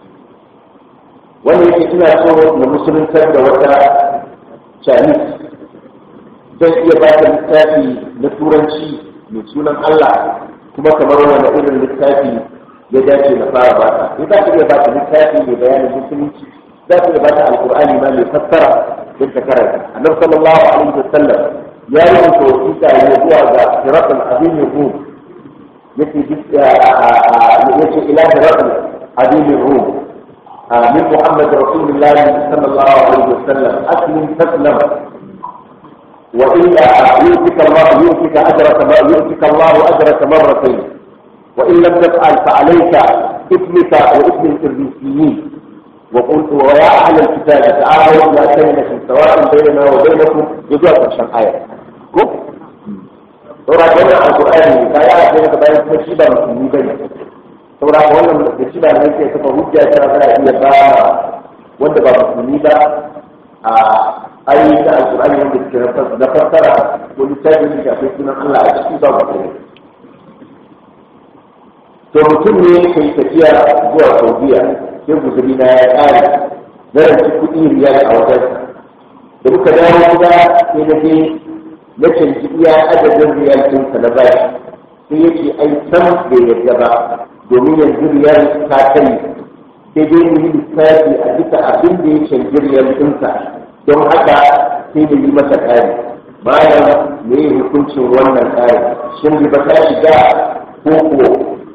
wanda yake ina so na musuluntar da wata chinese zan iya ba ta littafi na turanci mai sunan Allah kuma kamar wani irin littafi ya dace na fara ba ta in za ka iya ba ta littafi mai bayanin musulunci za ka iya ba ta alkur'ani ma mai fassara don ta karanta annabi sallallahu alaihi wasallam ya rubuta wasiƙa ya zuwa ga siratul azim rum yace yace ila siratul azim rum min muhammad rasulullah sallallahu alaihi wasallam aslim taslam wa illa yu'tika allah yu'tika ajraka ma yu'tika allah ajraka marratayn وإن لم تفعل فعليك إثمك وإثم الإربيسيين وقلت ويا أهل الكتاب تعالوا إلى كلمة سواء بيننا وبينكم يجوز عشان آية كيف؟ ترى جمع القرآن فيا بينك بين تشيبا مسلمين بينك ترى وانا تشيبا من يكي تفوجا ترى إلى بابا وانت بابا مسلمين أي القرآن يمكن أن نفسر ولسان يمكن أن يكون الله تشيبا مسلمين to mutum ne ka yi tafiya zuwa saudiya sai guzuri na ya ƙare na ranci kuɗi riyal a wajen da muka dawo gida sai na je na canji iya adadin riyal ɗinsa na bashi sai yake ai sam bai yarda ba domin yanzu riyal ta kai sai dai mu yi lissafi a bisa abin da ya canji riyal ɗinsa don haka sai da yi masa ƙari bayan me hukuncin wannan ƙari shin riba ta shiga ko ko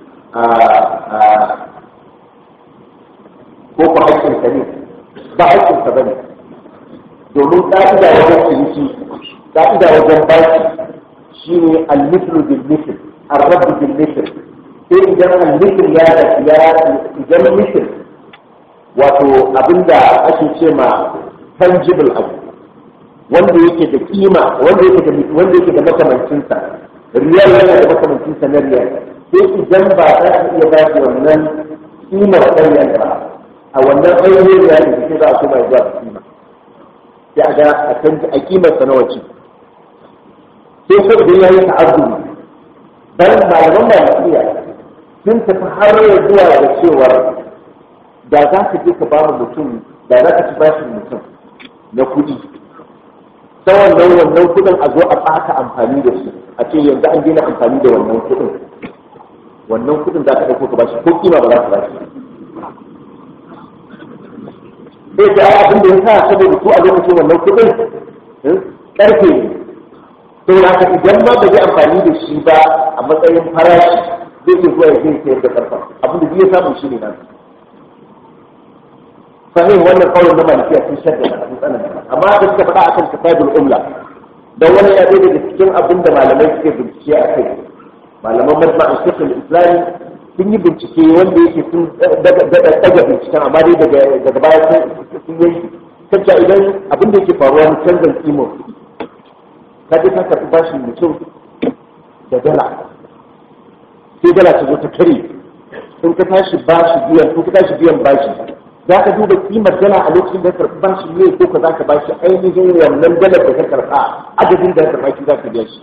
ko ba haƙƙinsa ne ba haƙƙinsa ba ne domin ƙa'ida wajen ciniki ƙa'ida wajen baki shi ne al-mislu bil misl ar-rabb bil misl sai idan al-misl ya ya idan misl wato abinda ake ce ma tangible abu wanda yake da kima wanda yake da wanda yake da makamancinsa riyal yana da makamancinsa na riyal sai idan ba za ka iya ba shi wannan kimar ɗanyen ba a wannan ainihin da ya ce za a kuma zuwa kima sai a ga a canji a kimar sa na wace sai ko idan ya yi ta'azzuri dan malaman malikiya sun tafi har zuwa da cewar da za ka je ka ba mutum da za ka ci bashin mutum na kuɗi ta wannan wannan kuɗin a zo a ɓata amfani da su a ce yanzu an daina amfani da wannan kuɗin wannan kuɗin za ka ɗauko ka bashi ko kima ba za ka bashi sai da abin da ya sa saboda su a lokacin wannan kuɗin ƙarfe ne to haka idan ma ba zai amfani da shi ba a matsayin farashi zai iya zuwa ya zai sayar da ƙarfa abin da zai samu shi ne nan sahih wannan kawai na malikiya sun shadda sun tsananta amma da suka faɗa akan kitabul umla dan wani ya daga cikin abin da malamai suke bincike a kai malaman majma'in fiqh al-islami sun yi bincike wanda yake sun daga daga binciken amma dai daga daga baya sun yi kanta idan abin da yake faruwa na canzan kimar kuɗi ka je ka karɓi bashin mutum da dala sai dala ta zo ta kare in ka tashi bashi biyan ko ka tashi biyan bashi za ka duba kimar dala a lokacin da ka karɓi bashi ne ko ka za ka bashi ainihin wannan dalar da ka karɓa adadin da ka karɓa shi za ka biya shi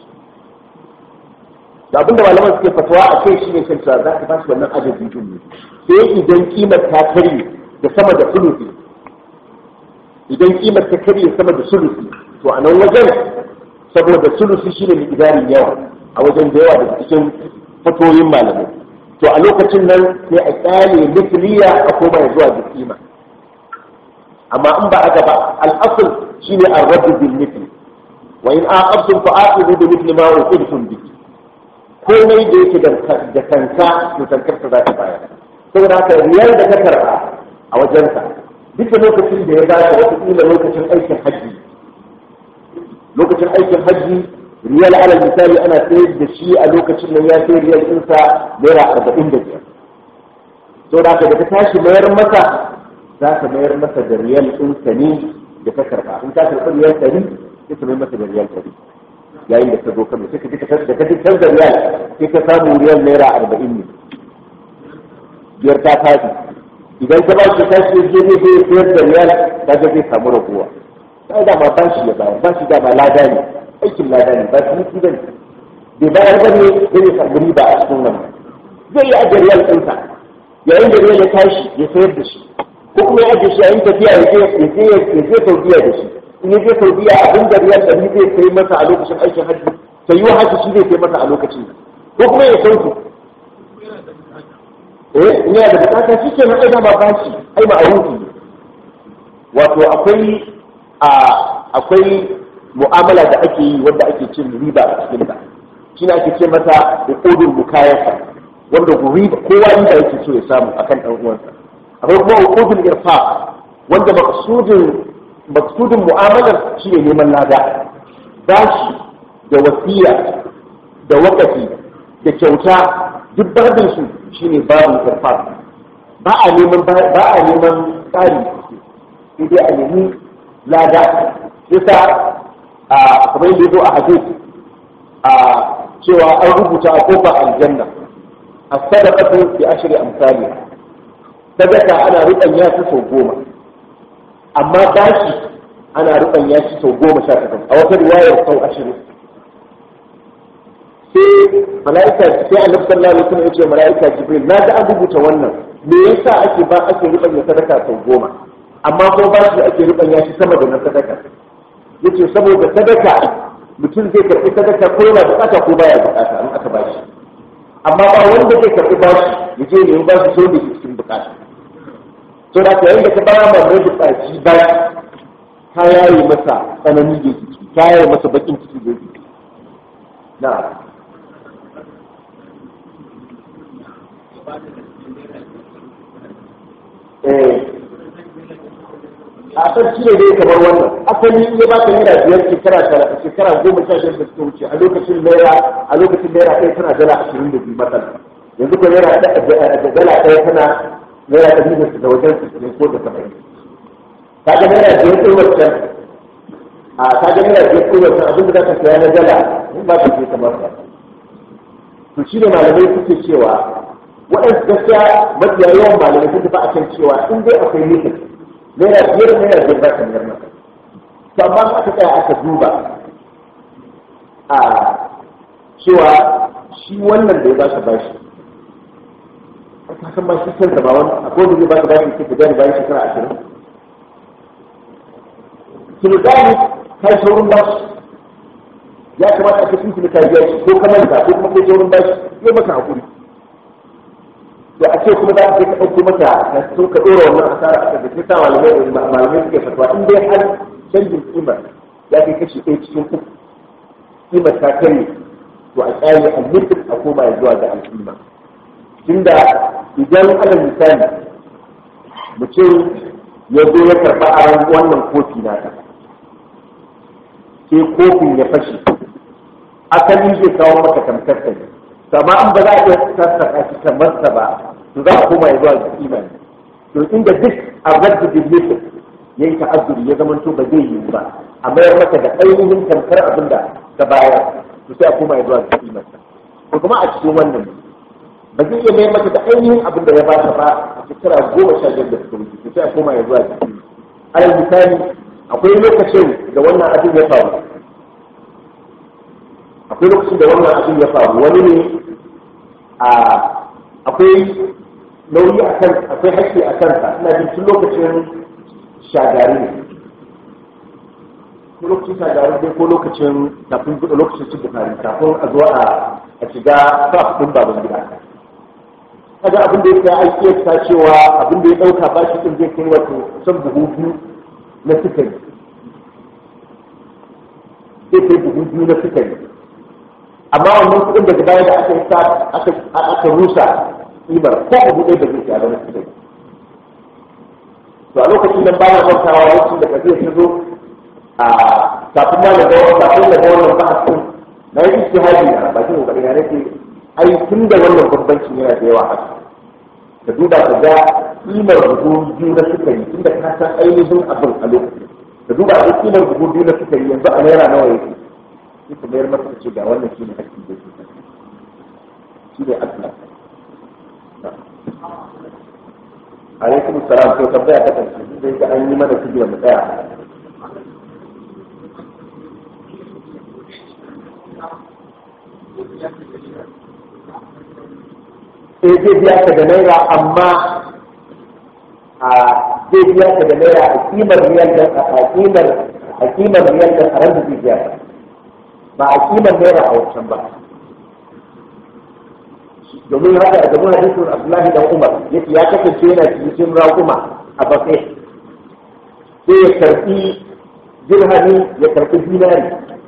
da abinda malaman suke fatawa a kai shi ne kan cewa za ka bashi wannan adadin din ne sai idan kimar ta karye da sama da sulusi idan kimar ta karye sama da sulusi to a nan wajen saboda sulusi shine miqdarin yawa a wajen da yawa da cikin fatoyin malamai to a lokacin nan sai a kyale misliya a koma zuwa ga kima amma in ba haka ba al-asl shine ar-radd bil mithli wa in aqabtum fa aqibu bi mithli ma uqibtum bi komai da yake da kanka to tankar ta za ta bayar saboda haka riyal da ka karba a wajensa duka lokacin da ya baka wata kila lokacin aikin haji lokacin aikin haji riyal alal misali ana sayar da shi a lokacin nan ya sai riyal ɗinsa naira arba'in da biyar to da ka da ka tashi mayar masa za ka mayar masa da riyal ɗinsa ne da ka karɓa in ka karɓi riyal ɗari sai ka mayar masa da riyal ɗari yayin da ka zo kano sai ka ji da ka ji canza riyal sai ka samu riyal naira arba'in ne biyar ta tashi idan ka ba shi tashi ya je zai sayar da riyal ka ga zai samu raguwa sai da ma ba shi ya bayar ba shi da ma lada ne aikin lada ne ba su yi ne bai bayar ba ne zai yi samu riba a cikin wannan zai yi ajiye riyal ɗinsa yayin da riyal ya tashi ya sayar da shi ko kuma ya ajiye shi yayin tafiya ya je saudiya da shi in ya je saudiya abin da riyal ɗari zai kai masa a lokacin aikin hajji sai yi hajji shi zai kai masa a lokacin ko kuma ya sauku eh in yana da bukata shi ke nan aida ba bashi ai ma'arufi wato akwai a akwai mu'amala da ake yi wanda ake cin riba a cikin ta shi ne ake ce mata uqudul mukayasa wanda riba kowa riba yake so ya samu akan dan uwansa akwai kuma uqudul irfaq wanda maqsudin maqsudin mu'amalar shi ne neman lada bashi da wasiya da wakafi da kyauta duk babin su shine babin irfaq ba a neman ba a neman tsari sai dai a nemi lada yasa a kamar yadda zo a hadis a cewa an rubuta a kofar aljanna as-sadaqatu bi ashri amsalha sadaka ana ruban ya ci sau goma amma bashi ana ruban ya ci sau goma sha takwas a wata riwayar sau ashirin sai mala'ika sai annabi sallallahu alaihi wasallam ya ce mala'ika jibril na ga an rubuta wannan me yasa ake ba ake ruban ya sadaka sau goma amma ko bashi ake ruban ya ci sama da na sadaka yace saboda sadaka mutum zai karɓi sadaka ko yana bukata ko baya bukata in aka bashi amma ba wanda zai karɓi bashi ya je ne ba shi so da cikin bukata to da yayin da ka ba ma mai bukaci bashi ka yaye masa tsanani da ciki ka yaye masa bakin ciki da ciki na eh a san shi ne dai kamar wannan asali ya ba ka naira biyar shekara shekara goma sha biyar da suka wuce a lokacin naira a lokacin naira ɗaya tana dala ashirin da biyu matsala yanzu ko naira da dala ɗaya tana naira ɗari da wajen sittin ko da saba'in ka ga naira biyar ɗin wancan a ka ga naira biyar ɗin wancan abin da za ka saya na dala in ba ka je kamar ba to shi ne malamai suke cewa waɗansu gaskiya mafiya yawan malamai sun tafi a kan cewa in dai akwai nufin naira biyar naira biyar ba ta mayar masa to amma aka tsaya aka duba a cewa shi wannan da ya ba shi bashi ka san ba shi kansa ba wani akwai wanda zai ba shi bashi ke gani bayan shekara ashirin kilogani kai saurin bashi ya kamata a cikin kilogani biya shi ko kamanta ko kuma kai saurin bashi ya maka hakuri to a ce kuma za ka ka ɗauko mata na sun ka ɗora wannan asara a kan da ta malamai malamai suke fatuwa in dai har canjin kimar ya kai kashi ɗaya cikin uku kimar ta kai to a tsaye a mutum a koma ya zuwa ga al'umma tunda idan alal misali mutum ya zo ya karɓa a wannan kofi nata sai kofin ya fashe asali zai kawo maka tamkar ta ne amma an ba za a iya sassaka shi kamar sa ba to za a koma ya zuwa ga imani to inda duk a rabbi biblikin ya yi ta'azzuri ya zama to ba zai yi ba a mayar maka da ainihin tamkar abin da ka bayar to sai a koma ya zuwa ga imani to kuma a cikin wannan ba zai iya mayar maka da ainihin abin da ya ba ka ba a shekara goma sha biyar da suka wuce to sai a koma ya zuwa ga imani alal misali akwai lokacin da wannan abin ya faru akwai lokacin da wannan abin ya faru wani ne akwai nauyi a kan akwai haƙƙi a kansa ina jin tun lokacin shagari ne ko lokacin shagari ne ko lokacin kafin buɗe lokacin cin bukari kafin a zo a shiga sa ɗin baban gida kaga abin da ya aiki ya ta cewa abin da ya ɗauka ba shi ɗin zai kai wato kusan buhu biyu na sukari zai kai buhu biyu na sukari amma wannan kudin daga baya da aka yi sa aka rusa imar ko abu ɗaya da zai ci a ganin kudin to a lokacin nan bayan wankawa lokacin da kaje ta zo a kafin ma da gawa kafin da gawa nan ba a cikin na yi ijtihadi na bakin kokari na nake ai tun da wannan bambancin yana da yawa haka ka duba ka ga imar buhu biyu na sukari tun da ka san ainihin abin a lokacin ka duba a imar buhu biyu na sukari yanzu a naira nawa yake sai ka mayar masa ce ga wannan shi ne hakki da shi shi ne asla alaikum salam to tambaya ta karshe sai ga an yi mana kiji mu tsaya sai zai biya ka da naira amma a zai biya ka da naira a kimar riyal da a kimar a kimar riyal da a ran da zai biya ka ba a kimar naira a wancan ba domin haka a gaban hadisin Abdullahi dan Umar yake ya kasance yana cikin raƙuma a bakai sai ya karɓi dirhami ya karɓi dinari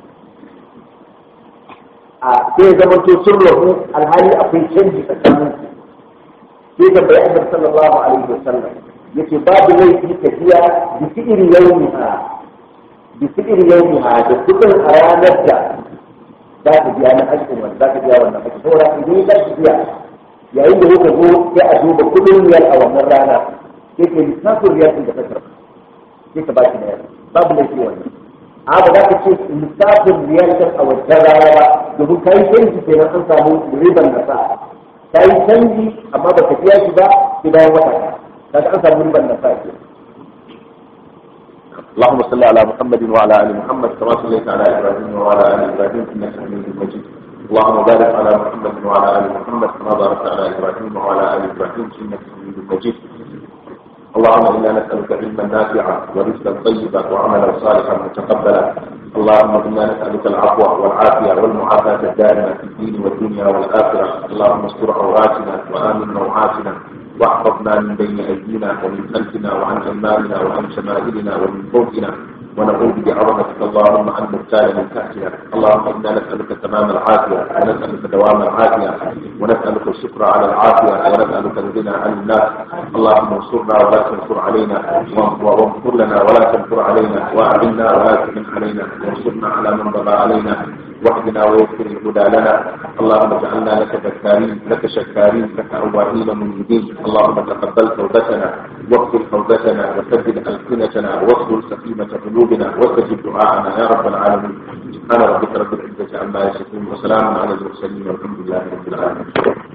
a sai ya zama to sun rabu alhali akwai canji tsakanin sai ga bai Annabi sallallahu alaihi wasallam yace babu laifi ka biya bi fi'ri yawmiha bi fi'ri yawmiha da kudin a ranar da za ka biya na haƙƙin wanda za ka biya wannan haƙƙin saboda idan ya ka biya yayin da kuka zo sai a duba kudin riyal a wannan rana sai ka lissafin riyal ɗin da ka karɓa sai ka ba shi naira babu laifi wannan a ba za ka ce lissafin riyal ɗin a wancan rana ba domin ka yi canji kenan an samu riban na sa ka yi canji amma ba ka biya shi ba sai bayan wata kaga an samu riban na sa kenan اللهم صل على محمد وعلى ال محمد كما صليت على ابراهيم وعلى ال ابراهيم انك حميد مجيد اللهم بارك على محمد وعلى ال محمد كما باركت على ابراهيم وعلى ال ابراهيم انك حميد مجيد اللهم انا نسالك علما نافعا ورزقا طيبا وعملا صالحا متقبلا اللهم انا نسالك العفو والعافيه والمعافاه الدائمه في الدين والدنيا والاخره اللهم استر عوراتنا وامن روعاتنا واحفظنا من بين ايدينا ومن خلفنا وعن ايماننا وعن شمائلنا ومن فوقنا ونعوذ بعظمتك اللهم ان نبتال من تحتنا اللهم انا نسالك تمام العافيه ونسالك دوام العافيه ونسالك الشكر على العافيه ونسالك الغنى عن الناس اللهم انصرنا ولا تنصر علينا وانصر لنا ولا تنصر علينا واعنا ولا تمن علينا وانصرنا على من بغى علينا واهدنا ويسر الهدى لنا اللهم اجعلنا لك ذكارين لك شكارين لك أواهين منيبين اللهم تقبل توبتنا واغفر توبتنا وسدد ألسنتنا واصل سقيمة قلوبنا واستجب دعاءنا يا رب العالمين سبحان ربك رب العزة عما يصفون وسلام على المرسلين والحمد لله رب العالمين.